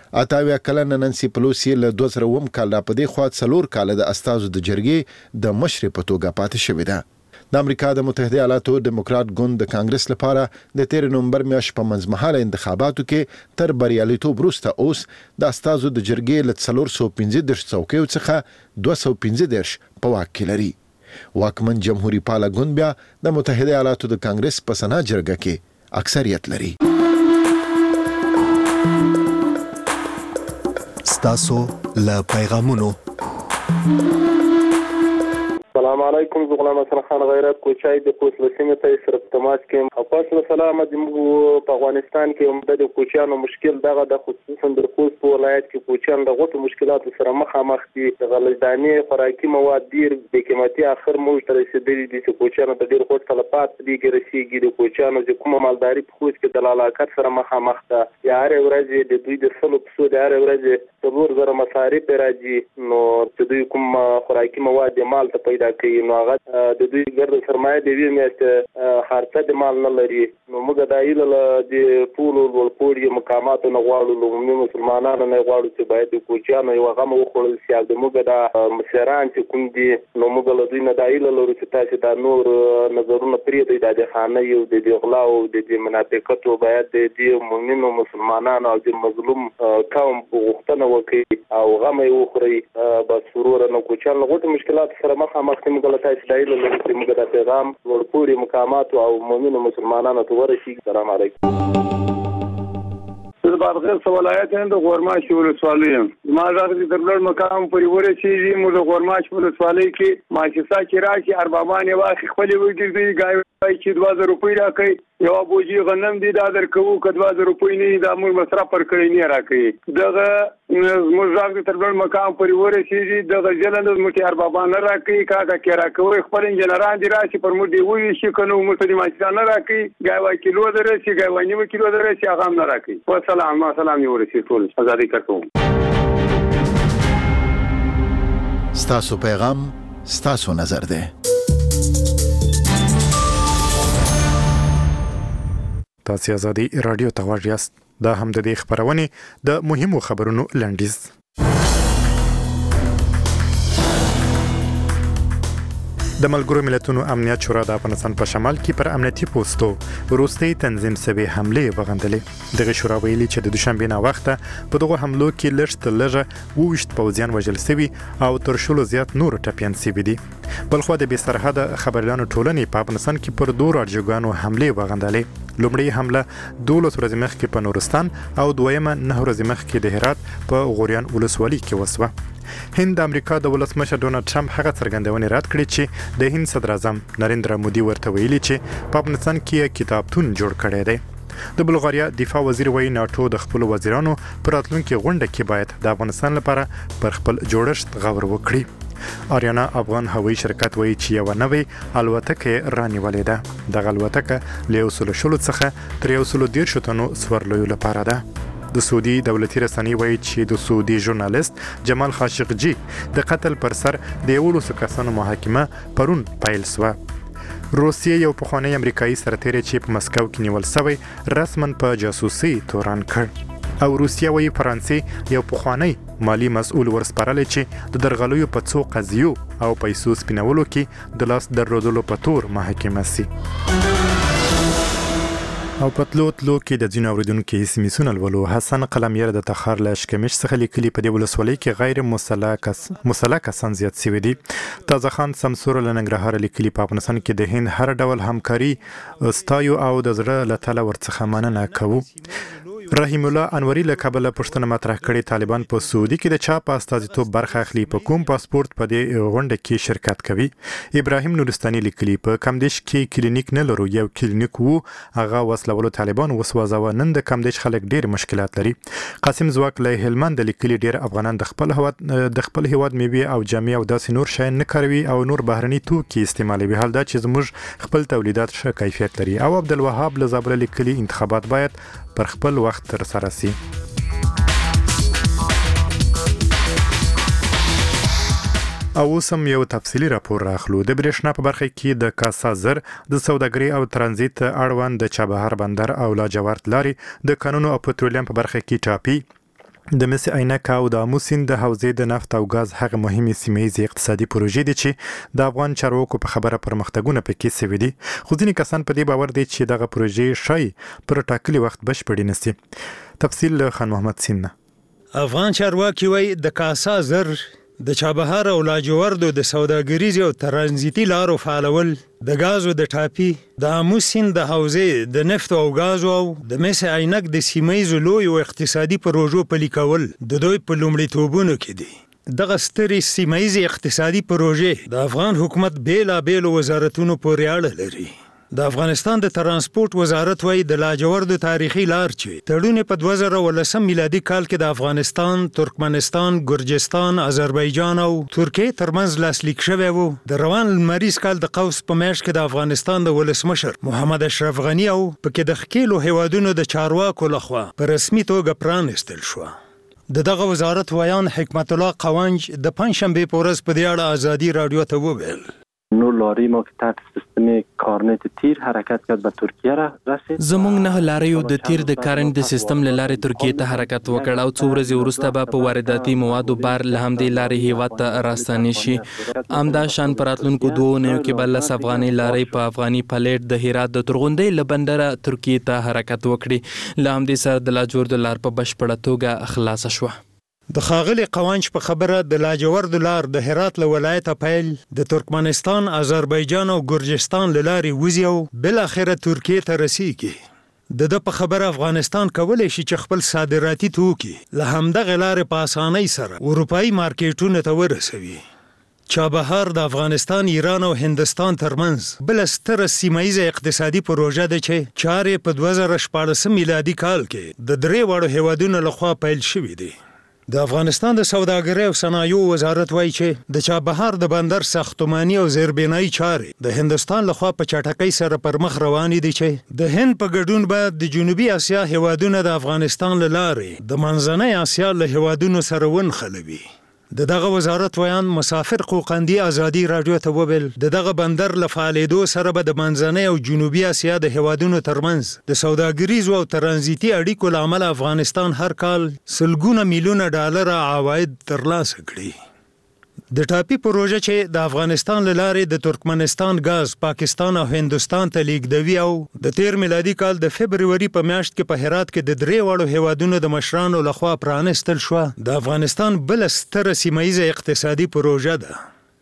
28 کلنه نانسي پلوسی له 2000 کال را پدې خوا 4 کال د اساسو د جرګې د مشر په توګه پاتې شوی دی. د امریکا د متحده ایالاتو ډیموکرات ګوند د کانګرس لپاره د 13 نومبر میاشت په منځمهاله انتخاباتو کې تر بریالیتوب وروسته اوس د اساسو د جرګې له 415 څوکیو څخه 215 په واک کې لري. واکمن جمهوریت پاله ګوند بیا د متحده ایالاتو د کانګرس په سنا جرګه کې اکثریت لري. ستاسو له پیغامونو. السلام علیکم، زه غلام حسن خان غیرت کوچای د کوچ لسیمه ته سره تماس کې خاصه سلام د موږ په افغانستان کې د کوچانو مشکل دغه د خصوصا د کوچ په ولایت کې کوچان د غوټو مشکلاتو سره مخامخ دي. د غلجداني خوراکي مواد ډیر د قیمتي اخر موږ ته رسیدلي دي چې کوچانو د ډیر غوټ تلفات دي کې رسیږي. د کوچانو چې کومه مالداري په خوځ کې د لالاکت سره مخامخ ده. یا هر ورځ د دوی د سلو پسو د هر ورځ 4000 مصارف راځي، نو چې دوی کوم خوراکي مواد مال ته پیدا کوي، نو هغه د دوی ګرد سرمایه د وی میاشت خرڅه د مال نه لري. نو موږ د ایله د ټول ولپوري مقاماتو نه غواړو، لومړی مسلمانانو نه غواړو چې باید د کوچانو یو غم وخورل شي. د موږ د مسیران چې کوم دي، نو موږ له دوی نه د ایله لرو چې تاسو د نور نظرونه پرې د خانه یو د غلا او د منافقتو باید د مؤمنو مسلمانانو او د مظلوم قوم په غوښتنه وکړي او غم یې وخوري. بس سرور نه کوچانو غوټ مشکلات سره مخامخ دي. موږ له تاسو د ایله لرو چې موږ د پیغام ورپوري مقامات او مؤمنو مسلمانانو ته ورسیږي. السلام علیکم. بادغیس ولایت د غورماش ولسوالۍ ما راغلي د بلډ مقام پورې ورسېږي. موږ د غورماش ولسوالۍ کې ماچسا چې راشي اربابان واخی خپل وګرځي، ګای چې 2000 روپۍ راکړي یو بوجي غنم دي دا درکو کدوا د روپۍ نه دا موږ مصرف پر کړی نه راکړي دغه موږ راغلي تر بل مقام پورې ورسېږي دغه جلند متیار بابا نه راکړي کاکا کې راکوي خپل انجنيران دي راشي پر موږ دی وی شي کنو موږ دې ماچا نه راکړي غاوا کیلو درشي غاوا نیمه کیلو درشي هغه نه راکړي والسلام سلام یو ورسې ټول آزادۍ کوم ستاسو پیغام ستاسو نظر ده. تاسو آزادي رادیو ته غواړئ یاست دا هم د دې خبرونه د مهمو خبرونو لنډیز. د ملګرو ملتونو امنیت شورا د افغانستان په شمال کې پر امنیتي پوسټو وروستي تنظیم سوي حمله وغندلې. دغه شورا ویلي چې د دوشنبه نه وخته په دغه حملو کې لږ ووشت پوځیان وژل شوي او تر شلو زیات نور ټپيان شوي دي. بلخو د بې سرحده خبريالانو ټولنې په افغانستان کې پر دوه راډیوګانو حمله وغندلې. لومړی حمله 12 ورځې مخکې په نورستان او دویمه 9 ورځې مخکې د هرات په غوریان ولسوالۍ کې وسوه. هند امریکا د ولسمشر ډونالد ټرمپ هغه څرګندونې رد کړې چې د هند صدر اعظم نریندرا مودي ورته ویلي چې په افغانستان کې کتابتون جوړ کړی دی. د بلغاریا دفاع وزیر وایي ناتو د خپل وزیرانو پر راتلونکي غونډه کې باید د افغانستان لپاره پر خپل جوړښت غور وکړي. آریانا افغان هوایي شرکت وایي چې یو نوې الوتکه رانیولې ده. دغه الوتکه له 100 څخه تر 110 تنو سورلوي لپاره ده. د سعودي دولتي رسنۍ وایي چې د سعودي ژورنالیست جمال خاشقجي د قتل پر سر د 11 کسانو محاکمه پرون پیل شوه. روسیې یو پخوانی امریکایي سرتیری چې په مسکو کې نیول شوی رسماً په جاسوسي تورن کړ او روسیه وایي فرانسې یو پخوانی مالی مسؤل ورسپارل چې د درغلیو په څو قضیو او پیسو سپینولو کې د لاس درلودلو په تور محاکمه سي. او پتلو کې د ځینو اوریدونکو اسمسونه ولولو. حسن قلمیر د تخار له شکمش څخه لیکلي په دې ولسوالۍ کې غیر مسلح کسان زیات شوي دي. تازه خان سمسور له ننګرهار لیکلي په افغانستان کې د هند هر ډول همکاري ستایو او د زړه له تله ورڅخه مننه کوو. رحیم الله انوري له کابل پښتنه مطرح کړي طالبان په سعودي کې د چا په استازیتوب برخه اخلي په کوم پاسپورت په دې غونډه کې شرکت کوي. ابراهیم نورستاني لیکلي په کمدیش کې کلینیک نه لرو یو کلینیک وو هغه وسلولو طالبان وسوځاوه نن د کمدیش خلک ډیر مشکلات لري. قاسم زواک له هلمند لیکلي ډیر افغانان د خپل هواد میوه او جامې او داسې نور شی نه کاروي او نور بهرني توکي استعمالوي حال دا چې زموږ خپل تولیدات ښه کیفیت لري. او عبدالوهاب له زابل لیکلي انتخابات باید پر خپل وخت تر سره سي. او سم یو تفصیلی راپور راخلو. د برېښنا په برخه کې د کاسا زر د سوداګري او ترانزیت اړوند د چابهار بندر او لاجورد لاري د قانون او پټرولیم په برخه کې ټاپي د مس عینک او د اموسین د حوزې د نفت او غاز هغه مهمه سیمه اقتصادي پروژې دي چې د افغان چارواکو په خبره پرمختګونه پکې سوي دي. خو ځینې کسان په دې باور دي چې دغه پروژې شای پر ټاکلي وخت بشپړې نشي. تفصیل خان محمد سینه. افغان چارواکي وایي د کاسا زر د چابهار او لاجوردو د سوداګریز او ترانزیتي لارو فعالول د غازو د ټاپي د اموسین د حوزې د نفت او غازو او د مس عینک د سیمایي لوی او اقتصادي پروژو پلي کول د دوی په لومړیتوبونو کې دي. دغه سترې سیمایي اقتصادي پروژې د افغان حکومت بیلابېلو وزارتونو پورې اړه لري. د افغانستان د ترانسپورت وزارت وایي د لاجورد تاریخي لار چې تړون په 2019 میلادي کال کې د افغانستان، ترکمنستان، ګرجستان، آذربایجان او ترکیه ترمنځ لاسلیک شوی وو د روان لمریز کال د قوس په میاشت کې د افغانستان د ولسمشر محمد اشرف غنی او پکې د خکیلو هیوادونو د چارواکو لخوا په رسمي توګه پرانستل شو. دغه وزارت وایان حکمت الله قوانج د پنځشنبه په ورځ په دې اړه آزادي رادیو ته وویل نو لاری ما که تحت سیستم کارنت تیر حرکت کرد به ترکیه را رسید. زمونږ نه لاریو د تیر د کارنت سیستم له لارې ترکیه ته حرکت وکړ او څو ورځې وروسته به په وارداتي موادو بار له همدې لارې هیواد ته راستنې شي. همدا شان په راتلونکو 2 اونیو کې به 10 افغاني لارې په افغاني پلیټ د هرات د ترغونډۍ له بندره ترکیه ته حرکت وکړي. له همدې سره د لاجورد لار په بشپړه توګه خلاصه شوه. د خاغلی قوانج په خبره د لاجورد لار د هرات له ولایته پیل د ترکمنستان، آذربایجان او ګرجستان له لارې وځي او بل اخره ترکیه ته رسیږي. د په خبره افغانستان کولای شي چې خپل صادراتي توکي له همدغه لارې په اسانۍ سره اروپایي مارکیټونو ته ورسوي. چابهار د افغانستان، ایران او هندستان ترمنځ بل ستره سیمایي اقتصادي پروژه ده چې چارې په 2014 میلادي کال کې د درې واړو هیوادونو لخوا پیل شوې دي. د افغانستان د سوداګرۍ او صنایعو وزارت وایي چې د چابهار د بندر ساختماني او زیربنایي چارې د هندستان لخوا په چټکۍ سره پر مخ روانې دي چې د هند په ګډون به د جنوبي اسیا هیوادونه د افغانستان له لارې د منځنۍ اسیا له هیوادونو سره ونښلوي. د دغه وزارت ویان مسافر قوقندي ازادي رادیو ته وویل د دغه بندر له فعالېدو سره به د منځنۍ او جنوبي اسیا د هیوادونو ترمنځ د سوداګریزو او ترانزیتي اړیکو له امله افغانستان هر کال سلګونه میلیونه ډالر عواید ترلاسه کړي. د ټاپي پروژه چې د افغانستان له لارې د ترکمنستان غاز پاکستان او هندستان ته لیږدوي او د تیر میلادي کال د فبروري په میاشت کې په هرات کې د درې واړو هیوادونو د مشرانو لخوا پرانستل شو، د افغانستان بل ستره سیمایي اقتصادي پروژه ده.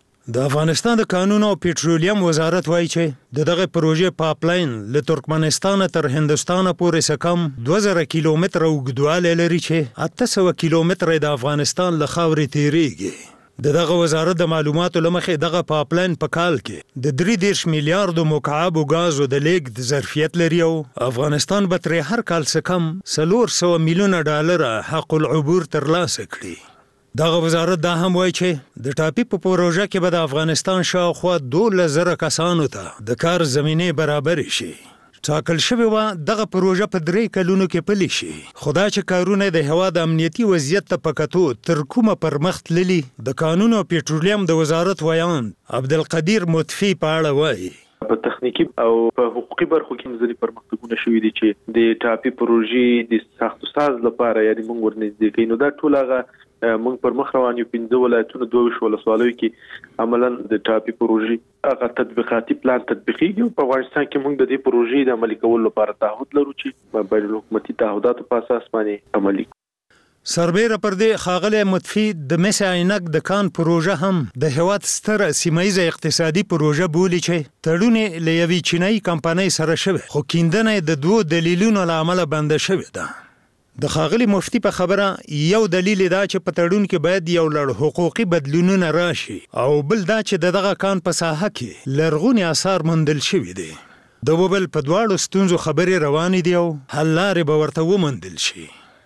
د افغانستان د کانونو او پټرولیم وزارت وایي چې دغه پروژې پاپلاین له ترکمنستان تر هندستان پورې سکم 2000 کیلومتره اوږدوالی لري چې 800 کیلومتره د افغانستان له خاورې تیریږي. دغه وزارت د معلوماتو لمخې دغه پاپلاین په کال کې د 3 میلیارډو مکعبو غازو د لیږد ظرفیت لري او افغانستان به ترې هر کال څه کم 400 میلیونه ډالر حق العبور ترلاسه کړي. دغه وزارت دا هم وایي چې د ټاپي په پروژه کې به د افغانستان شاوخوا 12,000 کسانو ته د کار زمینې برابرې شي. ټاکل شوې وه دغه پروژه په 3 کلونو کې پلي شي، خو دا چې کارونه د هېواد امنیتي وضعیت ته په کتو تر کومه پرمخ تللي، د کانونو او پټرولیم د وزارت ویان عبدالقدیر مطفي په اړه وایي. په تخنیکی او په حقوقي برخو کې ځلې پرمختګونه شوي دي چې د ټاپي پروژې د ساختو ساز لپاره یعنی موږ ورنږدې کوي. نو دا ټول هغه موږ پر مخ روان یو 15 ولایتونو 22 ولسوالیو کې عملاً د ټاپي پروژې هغه تطبیقاتي پلان تطبیقیږي. په افغانستان کې موږ د دې پروژې د عملي کولو لپاره تعهد لرو چې بین الحکومتي تعهداتو په اساس باندې عملي. سربیره پر دې ښاغلی مطفي د مس عینک د کان پروژه هم د هیواد ستره سیمایي اقتصادي پروژه بولي چې تړون له یوې چینایي کمپنۍ سره شوی، خو کیندنه د 2 دلیلونو له امله بنده شوې ده. د ښاغلي مفتي په خبره یو دلیل دا چې په تړون کې باید یو لړ حقوقي بدلونونه راشي او بل دا چې دغه کان په ساحه کې لرغوني آثار موندل شوي دي. د وبل په دواړو ستونزو خبرې روانې دي او حل لارې به ورته وموندل شي.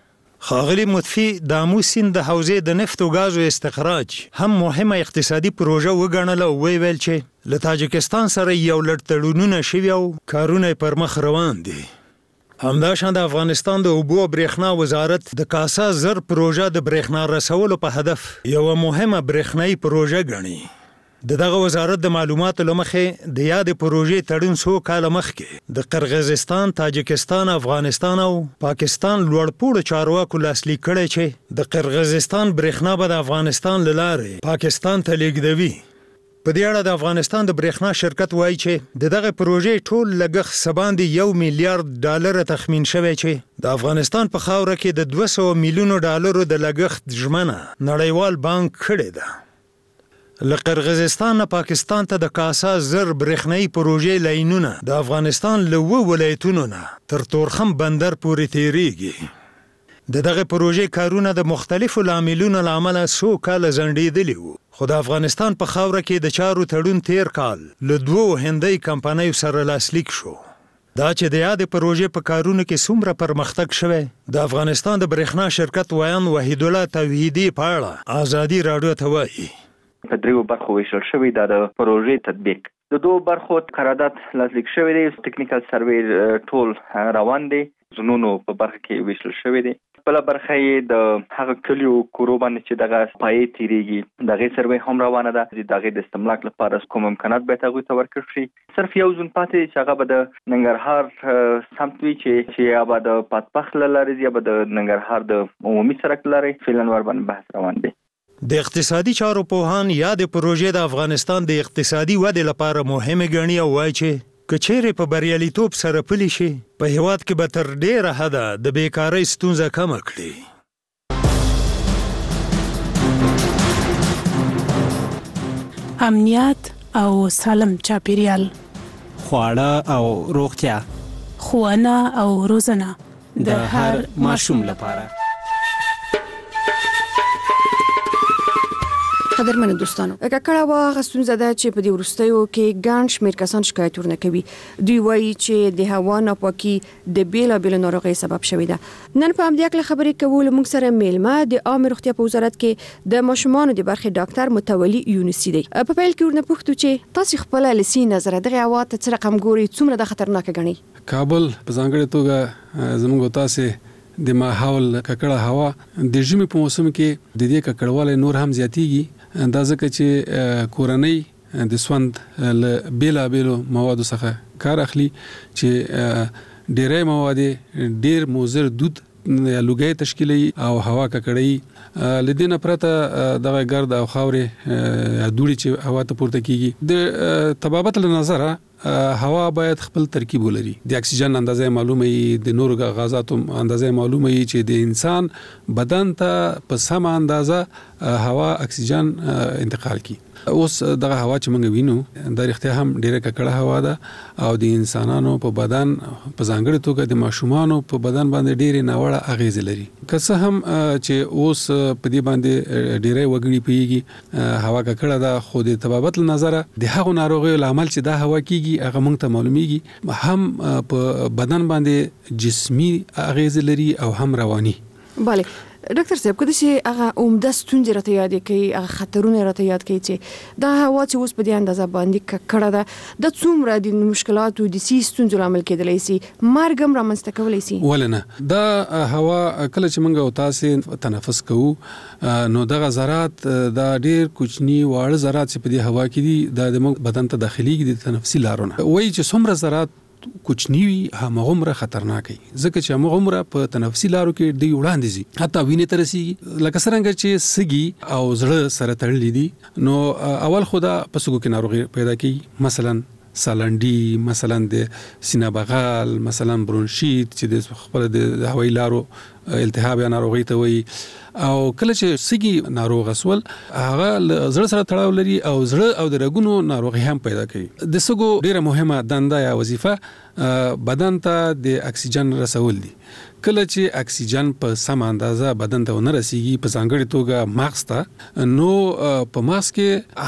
ښاغلي مطفي د آمو سیند د حوزې د نفت او غازو استخراج هم مهمه اقتصادي پروژه وګڼله او ویل چې له تاجکستان سره یو لړ تړونونه شوي او کارونه پر مخ روان دي. همداشان د افغانستان د اوبو او برېښنا وزارت د کاسا زر پروژه د برېښنا رسولو په هدف یو مهمه برېښنايي پروژه ګڼي. دغه وزارت د معلوماتو لمخې د یاد پروژې تړون 100 کال مخکې د قرغیزستان، تاجکستان، افغانستان او پاکستان لوړپوړو چارواکو لاسلیک کړی چې د قرغیزستان برېښنا به د افغانستان له لارې پاکستان ته لیږدوي. په دې اړه د افغانستان د برېښنا شرکت وایي چې دغه پروژې ټول لګښت څه باندې 1 میلیارډ ډالر تخمین شوی چې د افغانستان په خاوره کې د 200 میلیونو ډالرو د لګښت ژمنه نړیوال بانک کړې ده. له قرغیزستان نه پاکستان ته د کاسا زر برېښنايي پروژې لاینونه د افغانستان له 2 ولایتونو نه تر تورخم بندر پورې تیریږي. دغه پروژې کارونه د مختلفو لاملونو له امله 100 کاله ځنډېدلي وو، خو د افغانستان په خاوره کې د چارو تړون تیر کال له 2 هندۍ کمپنیو سره لاسلیک شو. دا چې د یاد پروژې په کارونو کې څومره پرمختګ شوی، د افغانستان د برېښنا شرکت ویان وحید الله توحیدي په اړه ازادي رادیو ته وایي. په 3 برخو ویشل شوی د پروژې تطبیق د 2 برخو قرارداد لاسلیک شوی دی. ټیکنیکل سروې ټول روان دی، زونونو په برخه کې ویشل شوی دی. بل برخه یې د هغه کلیو کورو باندې چې دغه پای تیریږي دغه سروې هم روانه ده. دغه د استملاک لپاره کوم امکانات به تاسو ته ورکړل شي. صرف یو ځون پاتې چې هغه به د ننګرهار سمت وی چې یا به د پاتپخ لارې یا به د ننګرهار د عمومي سړک لارې فعلا ور باندې بحث روان دی. د اقتصادي چارو پوهان یا د پروژې د افغانستان د اقتصادي ودې لپاره مهمه ګڼي او وایي چې کچېرې په بریالیتوب سره پلي شي په هیواد کې به تر ډېره حده د بیکارۍ ستونزه کمه کړي. امنیت او سالم چاپیریال، خواړه او روغتیا، ښوونه او روزنه د هر ماشوم لپاره. قدرمن دوستانو ککړه واغه ستونزه ده چې په دې وروستیو کې ګڼ شمېر کسان شکایتونه کوي. دوی وایي چې د هوا ناپاکي د بیلابېلو ناروغیو سبب شوې ده. نن په همدې اړه خبرې کوو. موږ سره میلمه د عامه روغتیا په وزارت کې د ماشومانو د برخې ډاکټر متولي یونسي دی. په پیل کې ورنه پوښتو چې تاسو خپل لسی نظر دغه هوا ته څه رقم ګوري، څومره د خطرناک غني؟ کابل په ځانګړې توګه زموږ تاسو د ماحول ککړه هوا د ژمي په موسم کې د دې ککړوالی نور هم زیاتیږي. دا ځکه چې کورنۍ د سوند له بیلابېلو موادو څخه کار اخلي چې ډېری مواد ډېر مضر دود یا لوګي تشکیلي او هوا ککړي. لدې نه پرته دغه ګرد او خاورې دوړي چې هوا ته پورته کیږي د طبابت له نظره هوا باید خپل ترکیب ولري. د اکسیجن اندازه معلومه وي، د نورو غازاتو اندازه معلومه وي چې د انسان بدن ته په سمه اندازه هوا اکسیجن انتقال کی. اوس دغه هوا چې موږ وینو د اړتیا هم ډیره ککړه هوا ده او د انسانانو په بدن په ځانګړي توګه د ماشومانو په بدن باندې ډیره ناوړه اغیز لري. که څه هم چې اوس په دې باندې ډیره وګړي پیږي هوا ککړه ده، خو د طبابت نظر د هغو ناروغیو لامل چې دا هوا کیږي هغه موږ ته معلومیږي، هم په بدن باندې جسمي اغیز لري او هم رواني. بله ډاکټر صاحب، کله چې هغه عمده ستونزې راته یاد کړي، هغه خطرونه راته یاد کړي چې دا هوا چې اوس په دې اندازه باندې ککړه ده، د څومره د مشکلاتو د ستونزو لامل کېدلی شي، مرګ هم رامنځته کولی شي؟ ولنه دا هوا کله چې موږ او تاسو تنفس کوو نو دغه ذرات دا ډېر کوچني واړه ذرات چې په دې هوا کې دي د موږ بدن ته داخليږي د تنفسي لارونه. وایي چې څومره ذرات کوچنی وي همغومره خطرناک وي، ځکه چې همغومره په تنفسي لارو کې د وړاندې زی حتی وینې ته رسیږي. لکه څنګه چې سږي او زړه سره تړلي دي نو اول خدا په سږو کې ناروغي پیدا کوي، مثلا سالنډي، مثلا د سینه بغل، مثلا برونشیت چې د خپل د هوایي لارو التهاب یا ناروغي ته وایي. او کله چې سږي ناروغ اسول هغه زړه سره تړاو لري او زړه او د رګونو ناروغي هم پیدا کوي. د سږو ډیره مهمه دنده یا وظیفه بدن ته د اکسیجن رسول دي. کله چې اکسیجن په سم اندازه بدن ته ونه رسیږي په ځانګړي توګه مغز ته، نو په مغز کې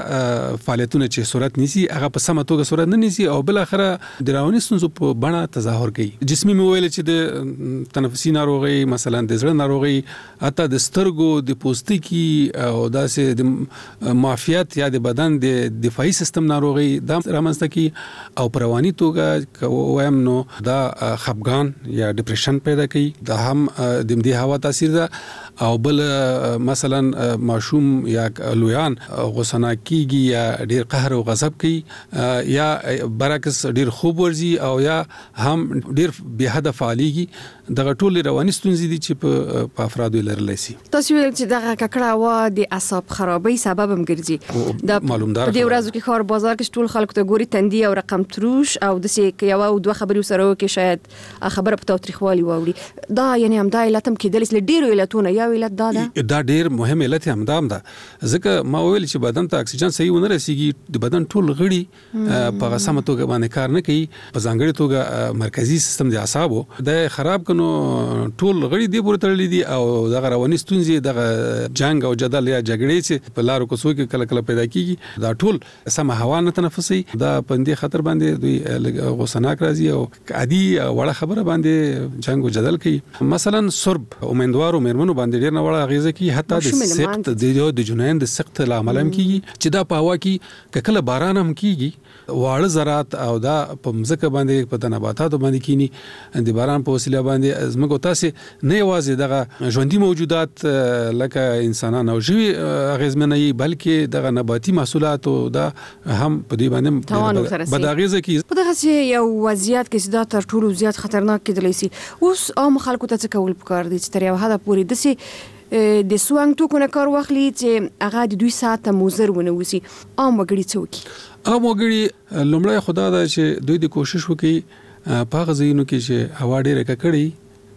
هغه فعالیتونه چې صورت نیسي هغه په سمه توګه صورت نه نیسي او بل اخره د رواني ستونزو په بڼه تظاهر کوي. جسمي مویل چې د تنفسي ناروغي، مثلا د زړه ناروغي، حتی د سترګو، د پوستکي او داسې د معافیت یا د بدن د دفاعي سیستم ناروغي دا رامنځته کی. او په رواني توګه وایم نو دا خپګان یا ډیپریشن پیدا کوي. دا هم د دې هوا تاثیر ده. او بل مثلا ماشوم یا لویان غوسه کیږي یا ډیر قهر او غضب کوي، یا برعکس ډیر خوب ورزي او یا هم ډیر به هدف فعالیږي. دغه ټول رواني ستونزې دي چې په افرادو لرلی شي. تاسو ویل چې دغه ککړه هوا د اعصاب خرابۍ سبب هم ګرځي. دا معلومدار دی. ورځو کې خار بازار کې ټول خلک ته ګوري تندي او رقم تروش او د سې یو او دوه خبرې سره وکي، شاید خبره په تاریخوالي واوري. دا یعنی هم دا علت هم کېدلی شي ډیرو علتونه یا علت دا ډیر مهم علت هم ده، ځکه ما ویل چې بدن ته اکسیجن صحیح ونه رسیږي، د بدن ټول غړي په سمه توګه باندې کار نه کوي. په ځانګړي توګه مرکزی سیستم د اعصابو د خراب کنو ټول غړي دی پورې تړلي دي او دغه رواني ستونزې، دغه جنگ او جدل یا جګړې چې په لارو کوڅو کې کله کله پیدا کیږي، دا ټول سمه هوا نه تنفسي. دا پندې خطر باندې دوی غوسناک راځي او عادي وړه خبره باندې جنگ او جدل کوي. مثلا سرب امیندوارو مېرمنو باندې ډیر نوړه اغیزه کوي، حتی د سخت د جنین د سخت لامل هم کیږي چې دا په هوا کې کله باران هم کیږي. واړه ذرات او دا په مځکه باندې په نباتاتو باندې کینی د باران په وسیله باندې زموږ تاسو نه یوازې دغه ژوندۍ موجودات لکه انسانان او ژوي اغیزمنوي، بلکې دغه نباتي محصولات دا هم په دې باندې بداغیزه کوي. په دغه یو وضعیت کې دا تر ټولو زیات خطرناک کېدلی شي. اوس عام خلکو ته څه کول پکار دي چې تر یو حده پورې داسې د سوانګ توکو نه کار واخلي چې هغه د 2 ساعته مضر ونه وسی؟ عام وګړي څه وکړي؟ عام وګړي لومړی خدا دا چې دوی د کوشش وکړي په هغه ځایونو کې چې هوا ډیره ککړه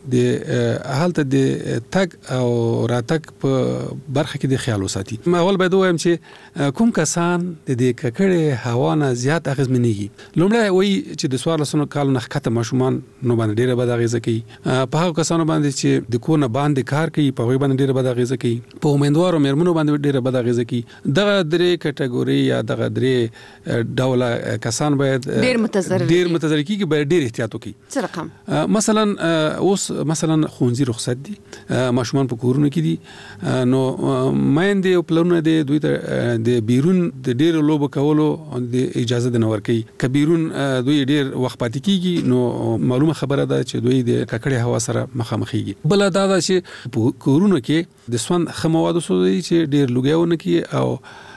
د حالت د تګ او راتګ په برخه کې د خیال وساتي. اول باید وایم چې کوم کسان د دې ککړې هوا نه زیات اغېزمنېږي. لومړی وایي چې د 14 کال نه ښکته ماشومان نو باندې ډېره بد اغېزه کوي. په هغو کسانو باندې چې د کور نه باندې کار کوي په هغوی باندې ډېره بد اغېزه کوي. په امیندوارو مېرمنو باندې ډېره بد اغېزه کوي. دغه درې کټګوري یا دغه درې ډوله کسان باید ډېر متضرر کیږي، باید ډېر احتیاط وکړي. څه رقم مثلا اوس مثلا ښوونځي رخصت دي، ماشومان په کورونو کې دي، نو میندې او پلرونه دوی ته د بیرون د ډېرو لوبو کولو د اجازه نه ورکوي. که بیرون دوی ډېر وخت پاتې کیږي نو معلومه خبره ده چې دوی د ککړې هوا سره مخامخېږي. بل دا ده چې په کورونو کې د سون خموادو سوزي چې ډېر لوګیونه کوي، او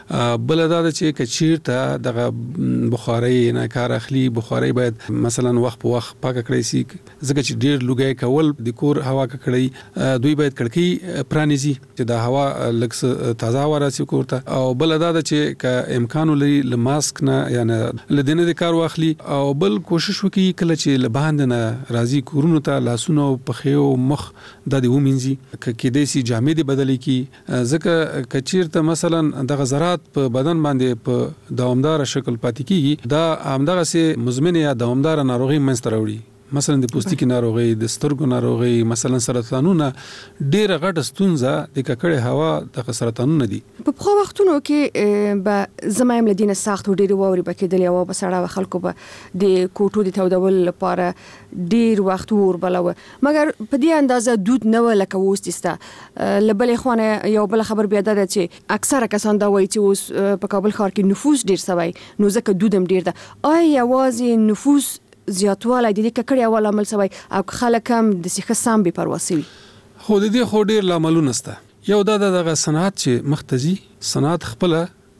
بل دا ده چې کچیر ته دغه بخاري نه کار اخلي. بخاري باید مثلا وخت په وخت پاک کړی شي، ځکه چې ډېر لوګي کول د کور هوا کړی. دوی باید کړکۍ پرانیزي چې د هوا لږ تازه هوا راسي کور ته. او بل دا ده چې که امکان لري له ماسک نه یا نه لدینه د کار واخلي، او بل کوشش وکړي کله چې لباند نه راځي کورونو ته لاسونه او پخې او مخ د دې ومنځي، کې د سي جامې د بدلې کی، ځکه کچیر ته مثلا دغه زرات په بدن باندې په دوامدار شکل پاتې کیږي. دا همدغه سي مزمن یا دوامدار ناروغي منځ ته راوړي. مثلا د پوستکي ناروغي، د سترګو ناروغي، مثلا سرطانونه ډېر غټه ستونزه د ککړې هوا د سرطانونه دي. په خو وختونو کې به زمایم لدینه سخت ډېر ووري بکیدل او په سړه خلکو به د کوټو د تودول لپاره ډېر وخت ور بلوه، مګر په دې اندازه دود نه ولکه وستسته. لبلې خونه یو بل خبر بیا ده چې اکثره کسان دا وایي چې اوس په کابل ښار کې نفوس ډېر سوی، نو ځکه دودم ډېر ده. آیا یوازې نفوس زیاتوالی د دې ککړې هوا لامل سوی او خلک هم د سیخه سم بې پروا سوي؟ خو د دې خو ډېر لاملونه شته. یو دا دغه صنعت چې مختزي صنعت خپل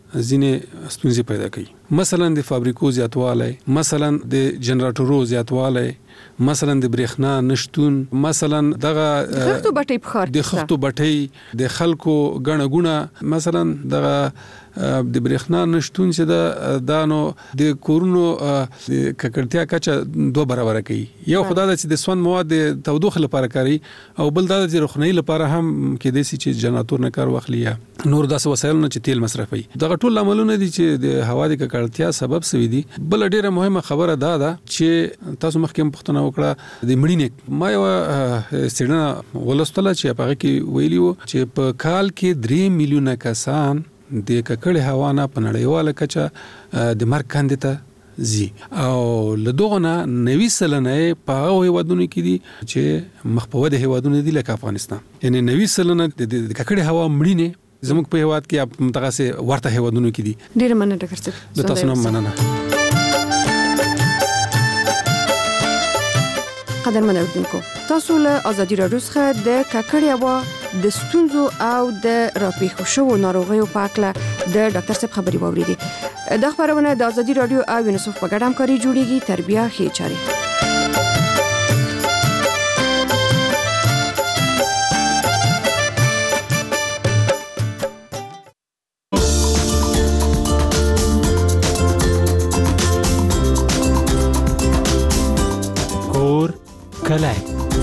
ځینې ستونزې پیدا کوي. مثلا د فابریکو زیاتوالی، مثلا د جنراتورو زیاتوالی، مثلا د برېښنا نشتون، مثلا دغه خښتو بټۍ په ښار کې، د خښتو بټۍ، د خلکو ګڼه ګوڼه، مثلا دغه د برېښنا نشتون چې دا نو د کورونو د ککړتیا کچه 2 برابر کوي. یو خدای د چې د سون مواد د تودوخه لپاره کاری، او بل دا د روخنۍ لپاره هم کې د سي چې جنراتور نه کار واخلي یا نور داسې وسایل نه چې تیل مصرفوي. دغه ټول عملونه دي چې د هوا د ککړتیا سبب سوي دي. بل ډیره مهمه خبره ده چې تاسو مخکې پوښتنه وکړه د مړینې. ما یو څېړنه ولوستله چې په هغه کې ویلي وو چې په کال کې 3 میلیونه کسان د ککړې هوا نه په نړیواله کچه د مرګ کندې ته ځي، او له دغه نه 90% په هغو هیوادونو کې دي چې مخ په وده هیوادونه دي لکه افغانستان. یعنی 90% د ککړې هوا مړینې زموږ په هیواد کې متغاسه ورته هیوادونو کې دي. ډېر مننه ډاکټر صاحب. د تاسو نه مننه. قدرمن اوریدونکو، تاسو له ازادي راډیو څخه د ککړې هوا د ستونزو او د راپېښو شوو ناروغیو په اړه د ډاکټر صاحب خبرې واوریدې. دا خبرونه د ازادي راډیو او یونیسف په ګډه همکاري جوړیږي. تربیه ښې چارې. کلای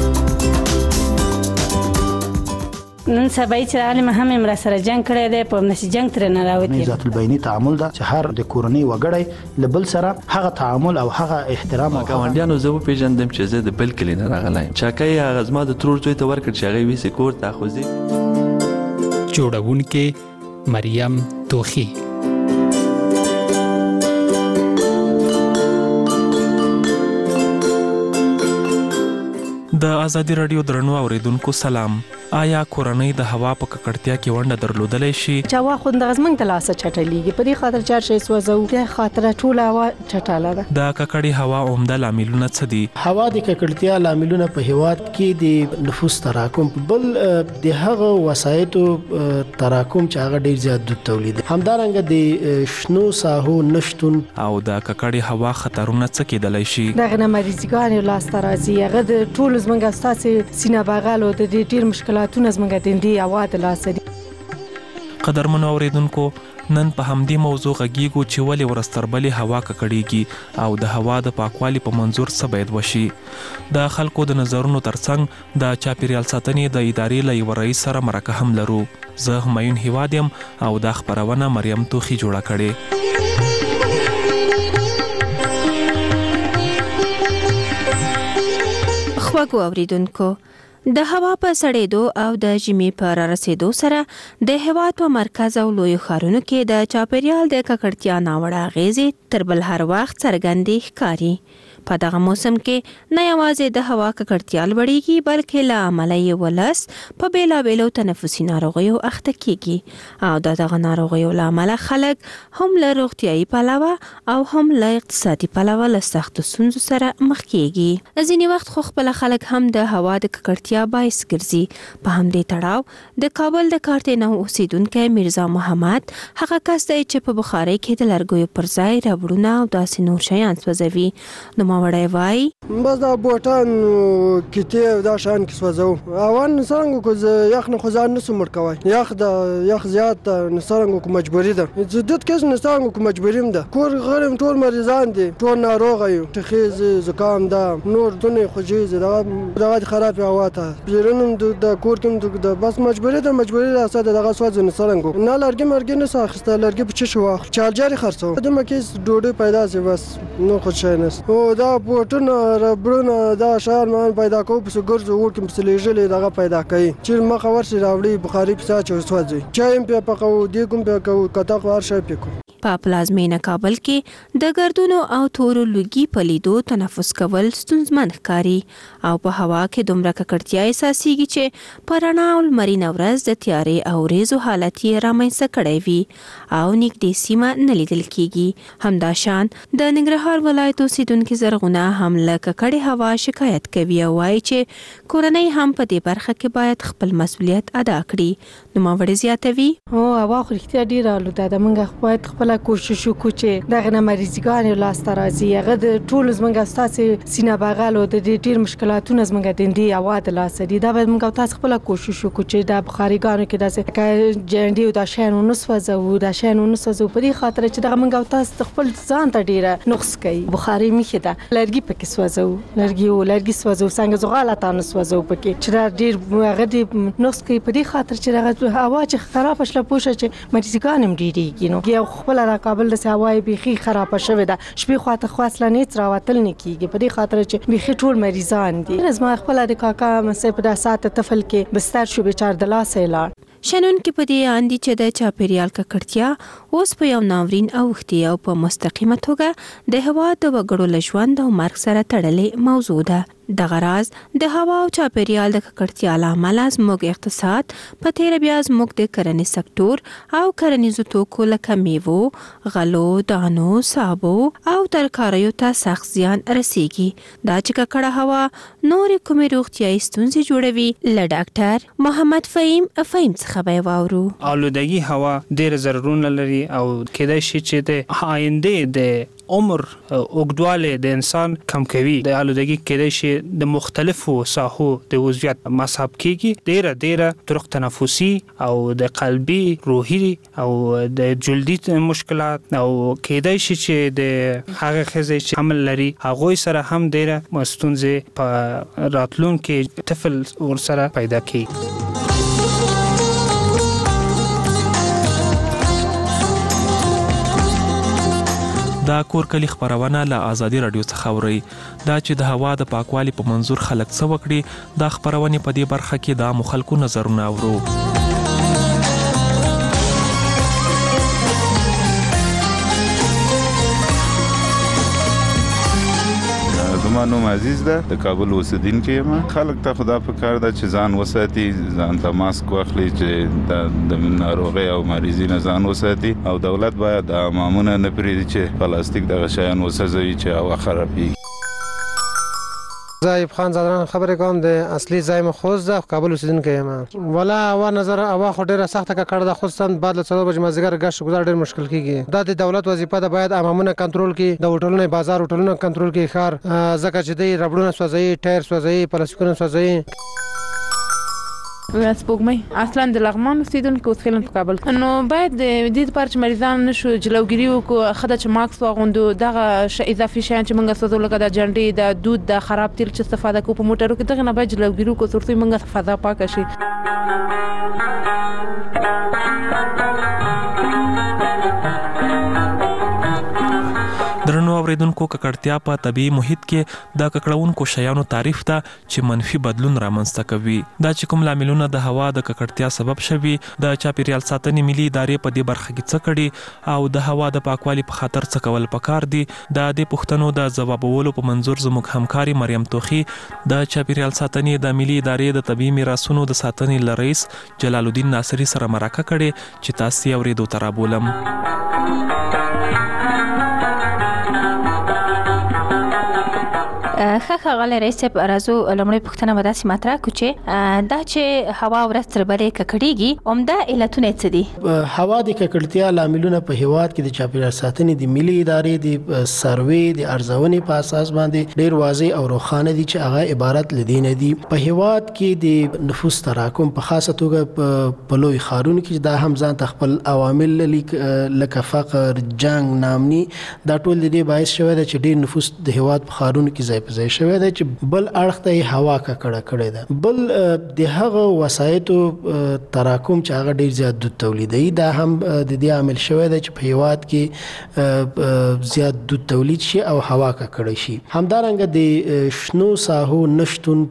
نن سبا چې عالم هم امر سره جنگ کړی دی، په نشي جنگ تر نه راوتی. ذات البینی تعامل دا چې هر د کورنۍ وګړي لبل سره هغه تعامل او هغه احترام او ګاونډیانو زه پیژندم چې زه د بل کلی نه راغلی. چاکای هغه زما د ترور زوی ته ورکړ چې هغه ویسې کور ته خوځي. جوړونکې مریم توخی. د ازادي راډیو درنو اوریدونکو سلام. آیا کورنۍ د هوا په ککړتیا کې ونډه درلودلی شي؟ چې هوا خو د غزمنګ د لاسه چټلیږي، په دې خاطر چار شي سوځو، د خاطر ټول هوا چټاله ده. د ککړې هوا عمده لاملونه څه دي؟ هوا د ککړتیا لاملونه په هیواد کې د نفوس تراکم، بل د هغه وسایطو تراکم چې هغه ډیر زیات د تولید، همدارنګه د شنو ساحو نشتون او د ککړې هوا خطرونه څه کېدلی شي؟ دغه مریضګان لاس ته راځي، هغه د ټول زمونږ ستاسو سینه بغل او د ډیر مشکلات تونه زمونږ د دې اواز لاسه دي. قدرمنو اوریدونکو نن په همدې موضوع غږیږو چې ولې ورستربلې هوا ککړیږي او د هوا د پاکوالي په منظور څه باید وشي. د خلکو د نظرونو ترڅنګ د چاپیریال ساتنې د ادارې له یوه رئیس سره مرکه هم لرو. زه همایون هیواد یم او دا خپرونه مریم توخي جوړه کړې. خواږو اوریدونکو، د هوا په سړېدو او د ژمي په رارسېدو سره د هېواد په مرکز او لویو ښارونو کې د چاپیریال د ککړتیا ناوړه اغېزې تر بل هر وخت څرګندې ښکاري. په دغه موسم کې نه یوازې د هوا ککړتیا لوړېږي بلکې له امله یې ولس په بېلابېلو تنفسي ناروغیو اخته کېږي او د دغه ناروغیو له امله خلک هم له روغتیایي پلوه او هم له اقتصادي پلوه له سختو ستونزو سره مخ کېږي. ځینې وخت خو خپله خلک هم د هوا د ککړتیا باعث ګرځي. په همدې تړاو د کابل د کارتې نو اوسیدونکی میرزا محمد هغه کس دی چې په بخارۍ کې د لرګیو پر ځای ربړونه او داسې نور شیان سوځوي. نو ماوړی وایي بس دا بوټان کتې دا شیان کې سوځو. اول څرنګه کو یخ نه خو ځان نسو مړ کوی. یخ زیات څرنګه کو مجبوري ده. زدت کس نه څرنګه کو مجبوریم ده. کور غړم ټول مریضان دي، ټول ناروغ یو، تخیز زکام ده، نور دنه خوجیز دغه خراب هوا ته بیرونم د کور کوم د بس مجبوري ده اساده دغه سوځ نه څرنګه نه لرګي مرګي نه ساخسته لرګي په چش واخ چارجر خرڅو د مکیس ډوډۍ پیدا سي بس نو خو شاینس او دا بوټونه ربړونه دا شار مان پیدا کو په ګرځو ورکم سلیجلې دغه پیدا کوي چې مخه ورسي راوړي بخاري په ساچ وسوځي چایم په پقو دی کوم په کو کتا خور شي پکو. په پلازمینه کابل کې د ګردونو او تورو لوګي په لیدو تنفس کول ستونزمن ښکاري او په هوا کې دومره ککړتیا احساسېږي چې په رڼا او لمرینه ورځ د تیارې او ریزو حالت یې رامنځته کړی وي او نږدې سیمه نه لیدل کېږي. همداشان د ننګرهار ولایت اوسیدونکي زرغونه هم له ککړې هوا شکایت کوي او وایي چې کورنۍ هم په دې برخه کې باید خپل مسؤلیت ادا کړي. نوموړې زیاتوي هوا خو رښتیا ډېره آلوده ده. موږ باید خپل کوشش وکړو چې دغه نه مریضګان لاسته راځي. هغه د ټولو زموږ ستاسې سینه بغل او د ډېر مشکلاتونه زموږ د دې هوا د لاسه دي. دا باید موږ تاسو خپل کوشش وکړو چې د بخاریګانو کې داسې جنډي او د شین ونسوځو د شین ونسوځو په دې خاطر چې دغه موږ تاسو خپل ځان ته ډېره نقص کوي. بخاري میخه ده لرګي پکې سوځو لرګي سوځو څنګه زغاله تاسو سوځو پکې چې دا ډېر هغه دې نقص کوي په دې خاطر چې دغه هوا چې خراب شله پوښه چې مریضګان هم ډېریږي. نو یو خپل کابل د هوای بيخي خراب شوه ده. شپې خواته خاصله نه تراوتل نه کیږي په دې خاطر چې بيخي ټول مریضان دي. زما خپل د کاکا مسه په داسات طفل کې بستر شو بیچار د لاسه لاړ. شنن کې په دې اندي چې د چاپیریال ککړتیا اوس په یو ناورین اوختي او په مستقیمه توګه د هوا د وګړو لژوند او مرګ سره تړلې موضوع ده. دغه راز د هوا او چاپیریال د ککړتیا له امله زموږ اقتصاد په تیر بیا زموږ د کرنې سکتور او کرنیزو توکو لکه میوو، غلو، دانو، سابو او ترکاریو ته سخت زیان رسیږي. دا چې ککړه هوا نورې کومې روغتیایي ستونزې جوړوي. له ډاکټر محمد فهیم څخه به واورو. آلودگی هوا ډېر ضررونه لري او کېدای شي چې د آینده د عمر اوږدوالی د انسان کم کوي. د آلودگی کېدای شي د مختلفو ساحو د عضویت مصاب کېږي. ډېره طرق تنفسي او د قلبي، روحي او د جلدي مشکلات او کېدای شي چې د هغه ښځې چې حمل لري هغوی سره هم ډېره ستونزې په راتلونکي طفل ورسره پیدا کېږي. دا کور کلی خبرونه له آزادي رادیو څخه اورئ. دا چې د هوا د پاکوالي په منظور خلک څه وکړي دا خبرونه په دې برخه کې د عامو خلکو نظرونه اورو. زما نوم عزیز ده، د کابل اوسیدونکی یم. خلک ته خدا په کار ده چې ځان وساتي، ځان ته ماسک واخلي چې د ناروغۍ او مریضۍ نه ځان وساتي او دولت باید د امامونه نه پرېږدي چې پلاستیک دغه شیان وسوځوي چې هوا خرابېږي. زایب خان زادران خبرې کوم د اصلي ځای مې خوست ده، کابل اوسیدونکی یم. ولا هوا نظر هوا خو ډېره سخته ککړه ده، خصوصا بعد له 4 بجې مازدیګر ګشت ګزار ډېر مشکل کېږي. دا د دولت وظیفه ده باید امامونه کنټرول کړي، د هوټلونو بازار هوټلونه کنټرول کړي ښار، ځکه چې دوی ربړونه سوځوي، ټایر سوځوي، پلاستیکونه سوځوي. سپوږمۍ اصلا د لغمان اوسیدونکو اوس فعلا په کابل نو باید د دې لپاره چې مریضان نشو جلوګیری وکړو خدای چې ماکس واغوندو دغه اضافي شیان چې موږ سوزو لکه د جنډې د دود د خراب تیل چې استفاده کوو په موټرو کې دغه نه باید جلوګیری وکړو ترڅو موږ فضا پاکه شي. درنو اوریدونکو ککړتیا په طبي محیط کې د ککړونکو شیانو تعریف ته چې منفي بدلون رامنځته کوي. دا چې کوم لاملونه د هوا د ککړتیا سبب شوي د چاپیریال ساتنې ملي ادارې په دې برخه کې څه کړي او د هوا د پاکوالي په خاطر څه کول پکار دي د دې پوښتنو د ځوابولو په منظور زموږ همکاري مریم توخی د چاپیریال ساتنې د ملي ادارې د طبي میراثونو د ساتنې لرئیس جلال الدین ناصری سره مرکه کړې چې تاسو یې اوریدو ته رابولم. خخه غل رئیس صاحب راځو لمړی پوښتنه ودا سي ماترا کوچه دا چې هوا ورځ تر بلې ککړیږي عمده علتونه څه دي؟ هوا د ککړتیا لاملونه په هیواد کې د چاپیریال ساتنې د ملي ادارې د سروې د ارزونې په اساس باندې ډیر واضح او روښانه دي چې هغه عبارت لدینه دي. په هیواد کې د نفوس تراکم په خاصه توګه په لوی ښارونو کې دا هم ځان خپل عوامل لکه فقر، جنگ، نامني دا ټول د دې باعث شوی دی چې ډیر نفوس د هیواد په ښارونو کې ځای ځای شوی دی چې بل اړخ ته هوا ککړه کړې ده. بل د هغه وسایطو تراکم چې هغه ډیر زیات دود تولیدوي دا هم د دې عامل شوی دی چې په هیواد کې زیات دود تولید شي او هوا ککړه شي. همدارنګه د شنو ساحو نشتون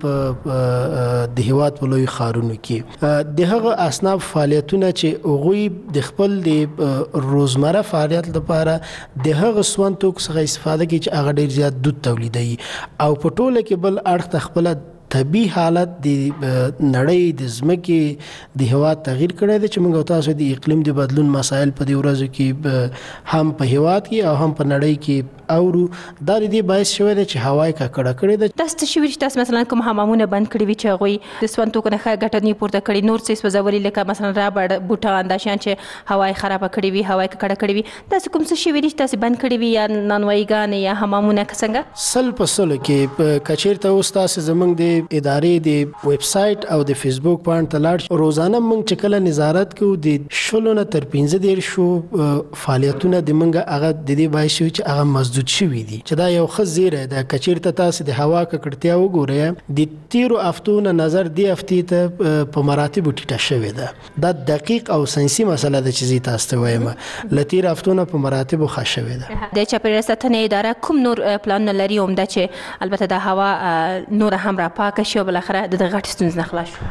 په د هیواد په لوی ښارونو کې د هغه اصناف فعالیتونه چې هغوی د خپل د روزمره فعالیت لپاره د هغه سون توکو څخه استفاده کوي چې هغه ډیر زیات دود تولیدوي او په ټوله کې بل اړخ خپل طبي حالت د نړۍ د ځمکې د هوا تغییر کړی دی چې موږ تاسو د اقلیم د بدلون مسایل په دې ورځو کې هم په هیواد کې او هم په نړۍ کې اورو. دا د دې باعث شوی دی چې هوا یې ککړه کړې ده. تاسو ته شوي چې تاسو مثلا کوم حمامونه بند کړي وي چې هغوی د سون توکو نه ښه ګټه نه پورته کړي نور څه سوځولي لکه مثلا رابړ بوټان دا شیان چې هوا یې خرابه کړې وي هوا یې ککړه کړې وي تاسو کوم څه شوي دي چې تاسو بند کړي وي یا نانوایګانې یا حمامونه څنګه؟ سل په سلو کې کچیرته اوس تاسو زموږ د ادارې د ویب سایټ او د فیسبوک باندې تلاړ روزانه موږ چې کله نظارت کوو د شلو نه تر 15 شو فعالیتونه د موږ هغه د دې باعث شوي چې هغه مسدود شوي دي چې دا یو ښه زیری ده. کچیرته تاسو د هوا ککړتیا وګورئ د تیرو هفتو نه نظر دې هفتې ته په مراتبو ټیټه شوې ده. دا دقیق او ساینسي مسله ده چې زه تاسو ته وایم له تیرو هفتو نه په مراتبو ښه شوې ده. د چاپیریال ساتنې اداره کوم نور پلان لري عمده چې البته د هوا نور هم را پاکه شي او بل اخره د غټ ستونزې نه خلاص شو؟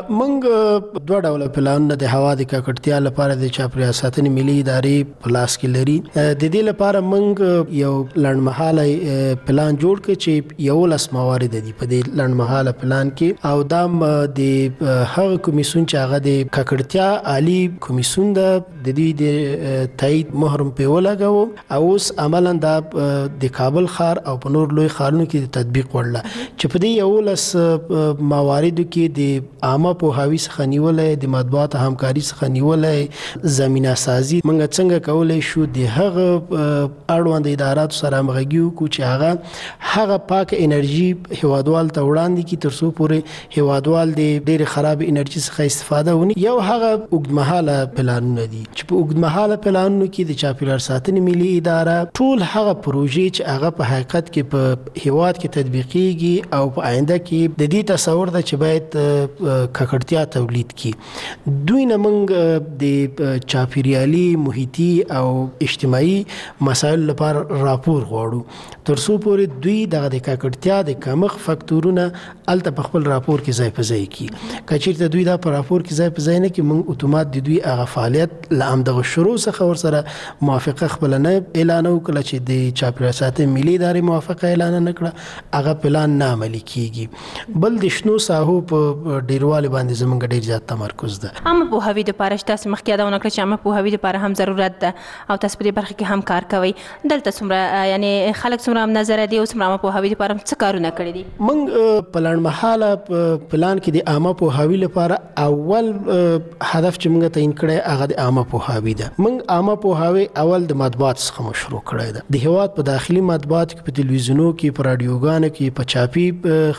موږ دوه ډوله پلانونه د هوا د ککړتیا لپاره د چاپیریال ساتنې ملي ادارې په لاس کې لري. د دې لپاره موږ یو لنډمهاله پلان جوړ کړ چې 11 موارد دي په دې لنډمهاله پلان کې او دا د هغه کمیسیون چې هغه د ککړتیا عالی کمیسیون د دې د تایید مهر په ولګاو او اوس عملاً د کابل ښار او په نور لوی ښارونو کې تطبیق وړل چې په دې 11 مواردو کې د عامه پوهاوي څخه نیولای د مطبوعات همکاري څخه نیولای زمينه سازي موږ څنګه کولای شو د هغه اړوند ادارات سره همغږي وکړو چې هغه پاک انرژي هوادوال ته وړاندې کی ترڅو پورې هوادوال د ډېر خراب انرژي څخه استفاده ونی. یو هغه اوږدمهاله پلانونه دي چې په اوږدمهاله پلانونو کې د چاپیریال ساتنې ملي اداره ټول هغه پروژې چې هغه په حقیقت کې په هیواد کې تطبیقيږي او په آینده کې د دې تصور ده چې باید ککړتیا تولید کی. دوی نه موږ د چاپیریالي محیطي او اجتماعي مسایل لپاره راپور غواړو ترڅو پورې دوی دغه د ککړتیا د کمښت فاکتورونه الته په خپل راپور کې ځای په ځای کی. کچیرته دوی دا په راپور کې ځای په ځای نه کې موږ اتومات د دوی هغه فعالیت لام دغه شروع څخه ور سره موافقه خپل نه اعلان وکړه چې د چاپیریال ساتنې ملي ادارې موافقه اعلان نه کړه هغه پلان نه عملي کیږي. بل د شنو ساحو په ډیرواله باندې زمونږ ډیر زیات تمرکز ده. عامه پوهاوی د پاره تاسو مخکې دا ونکړه چې عامه پوهاوی د پاره هم ضرورت ده او تاسو په دې برخه کې هم کار کوي. دلته څومره یعنی خلک څومره هم نظر دي او څومره عامه پوهاوی د پاره څه کارونه کړی دي؟ موږ په لنډمهاله پلان کې د عامه پوهاوی لپاره اول هدف چې موږ تعین کړی هغه د عامه پوهاوی ده. موږ عامه پوهاوی اول د مطبوعات څخه مشروع کړی ده. د هیواد په داخلي مطبوعات کې په تلویزیونونو کې په رادیوګانو کې په چاپي خبرونه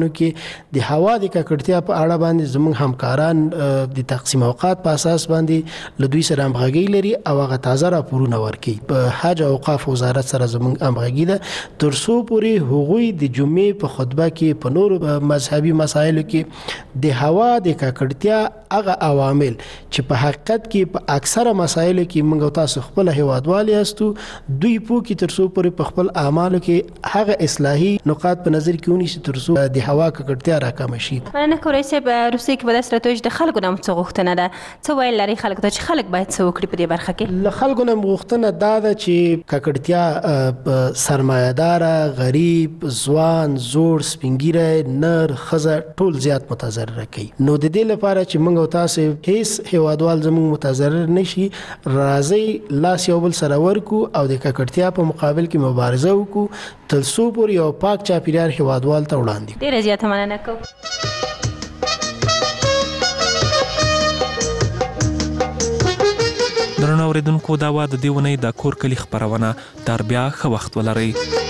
پروګرامونو کې د هوا د ککړتیا په اړه باندې زموږ همکاران د تقسیم اوقات په اساس باندې له دوی سره همغږي لري او هغه تازه راپورونه ورکوي. په حج او اوقاف وزارت سره زموږ همغږي ده ترڅو پورې هغوی د جمعې په خطبه کې په نورو مذهبي مسایلو کې د هوا د ککړتیا هغه عوامل چې په حقیقت کې په اکثره مسایلو کې موږ تاسو خپل هیوادوال یاستو دوی پوکي ترڅو پورې په خپل اعمالو کې هغه اصلاحي نقاط په نظر کې ونیسي ترڅو د هوا ککړتیا راکم شي. مننه کوي چې روسي کې بل سره توج د خلکو نام څه غوښتنه ده څه ویل لري خلک ته چې خلک باید څه وکړي په دې برخه کې. له خلکو نام غوښتنه دا ده چې ککړتیا سرمایه‌دار غریب ځوان زوړ سپینګیره نر خزه ټول زیات متضرر کوي. نو د دې لپاره چې موږ تاسو هیڅ هیوادوال زموږ متضرر نشي راځي لاس یو بل سره ورکو او د ککړتیا په مقابل کې مبارزه وکړو ترڅو پورې یو پاک چاپیریال هیوادوال ته وړاندې. ډیره زیاته مننه کوم. درنو اوریدونکو دا و د دې ونې د کور کلی خبرونه تر بیا ښه وخت ولرئ.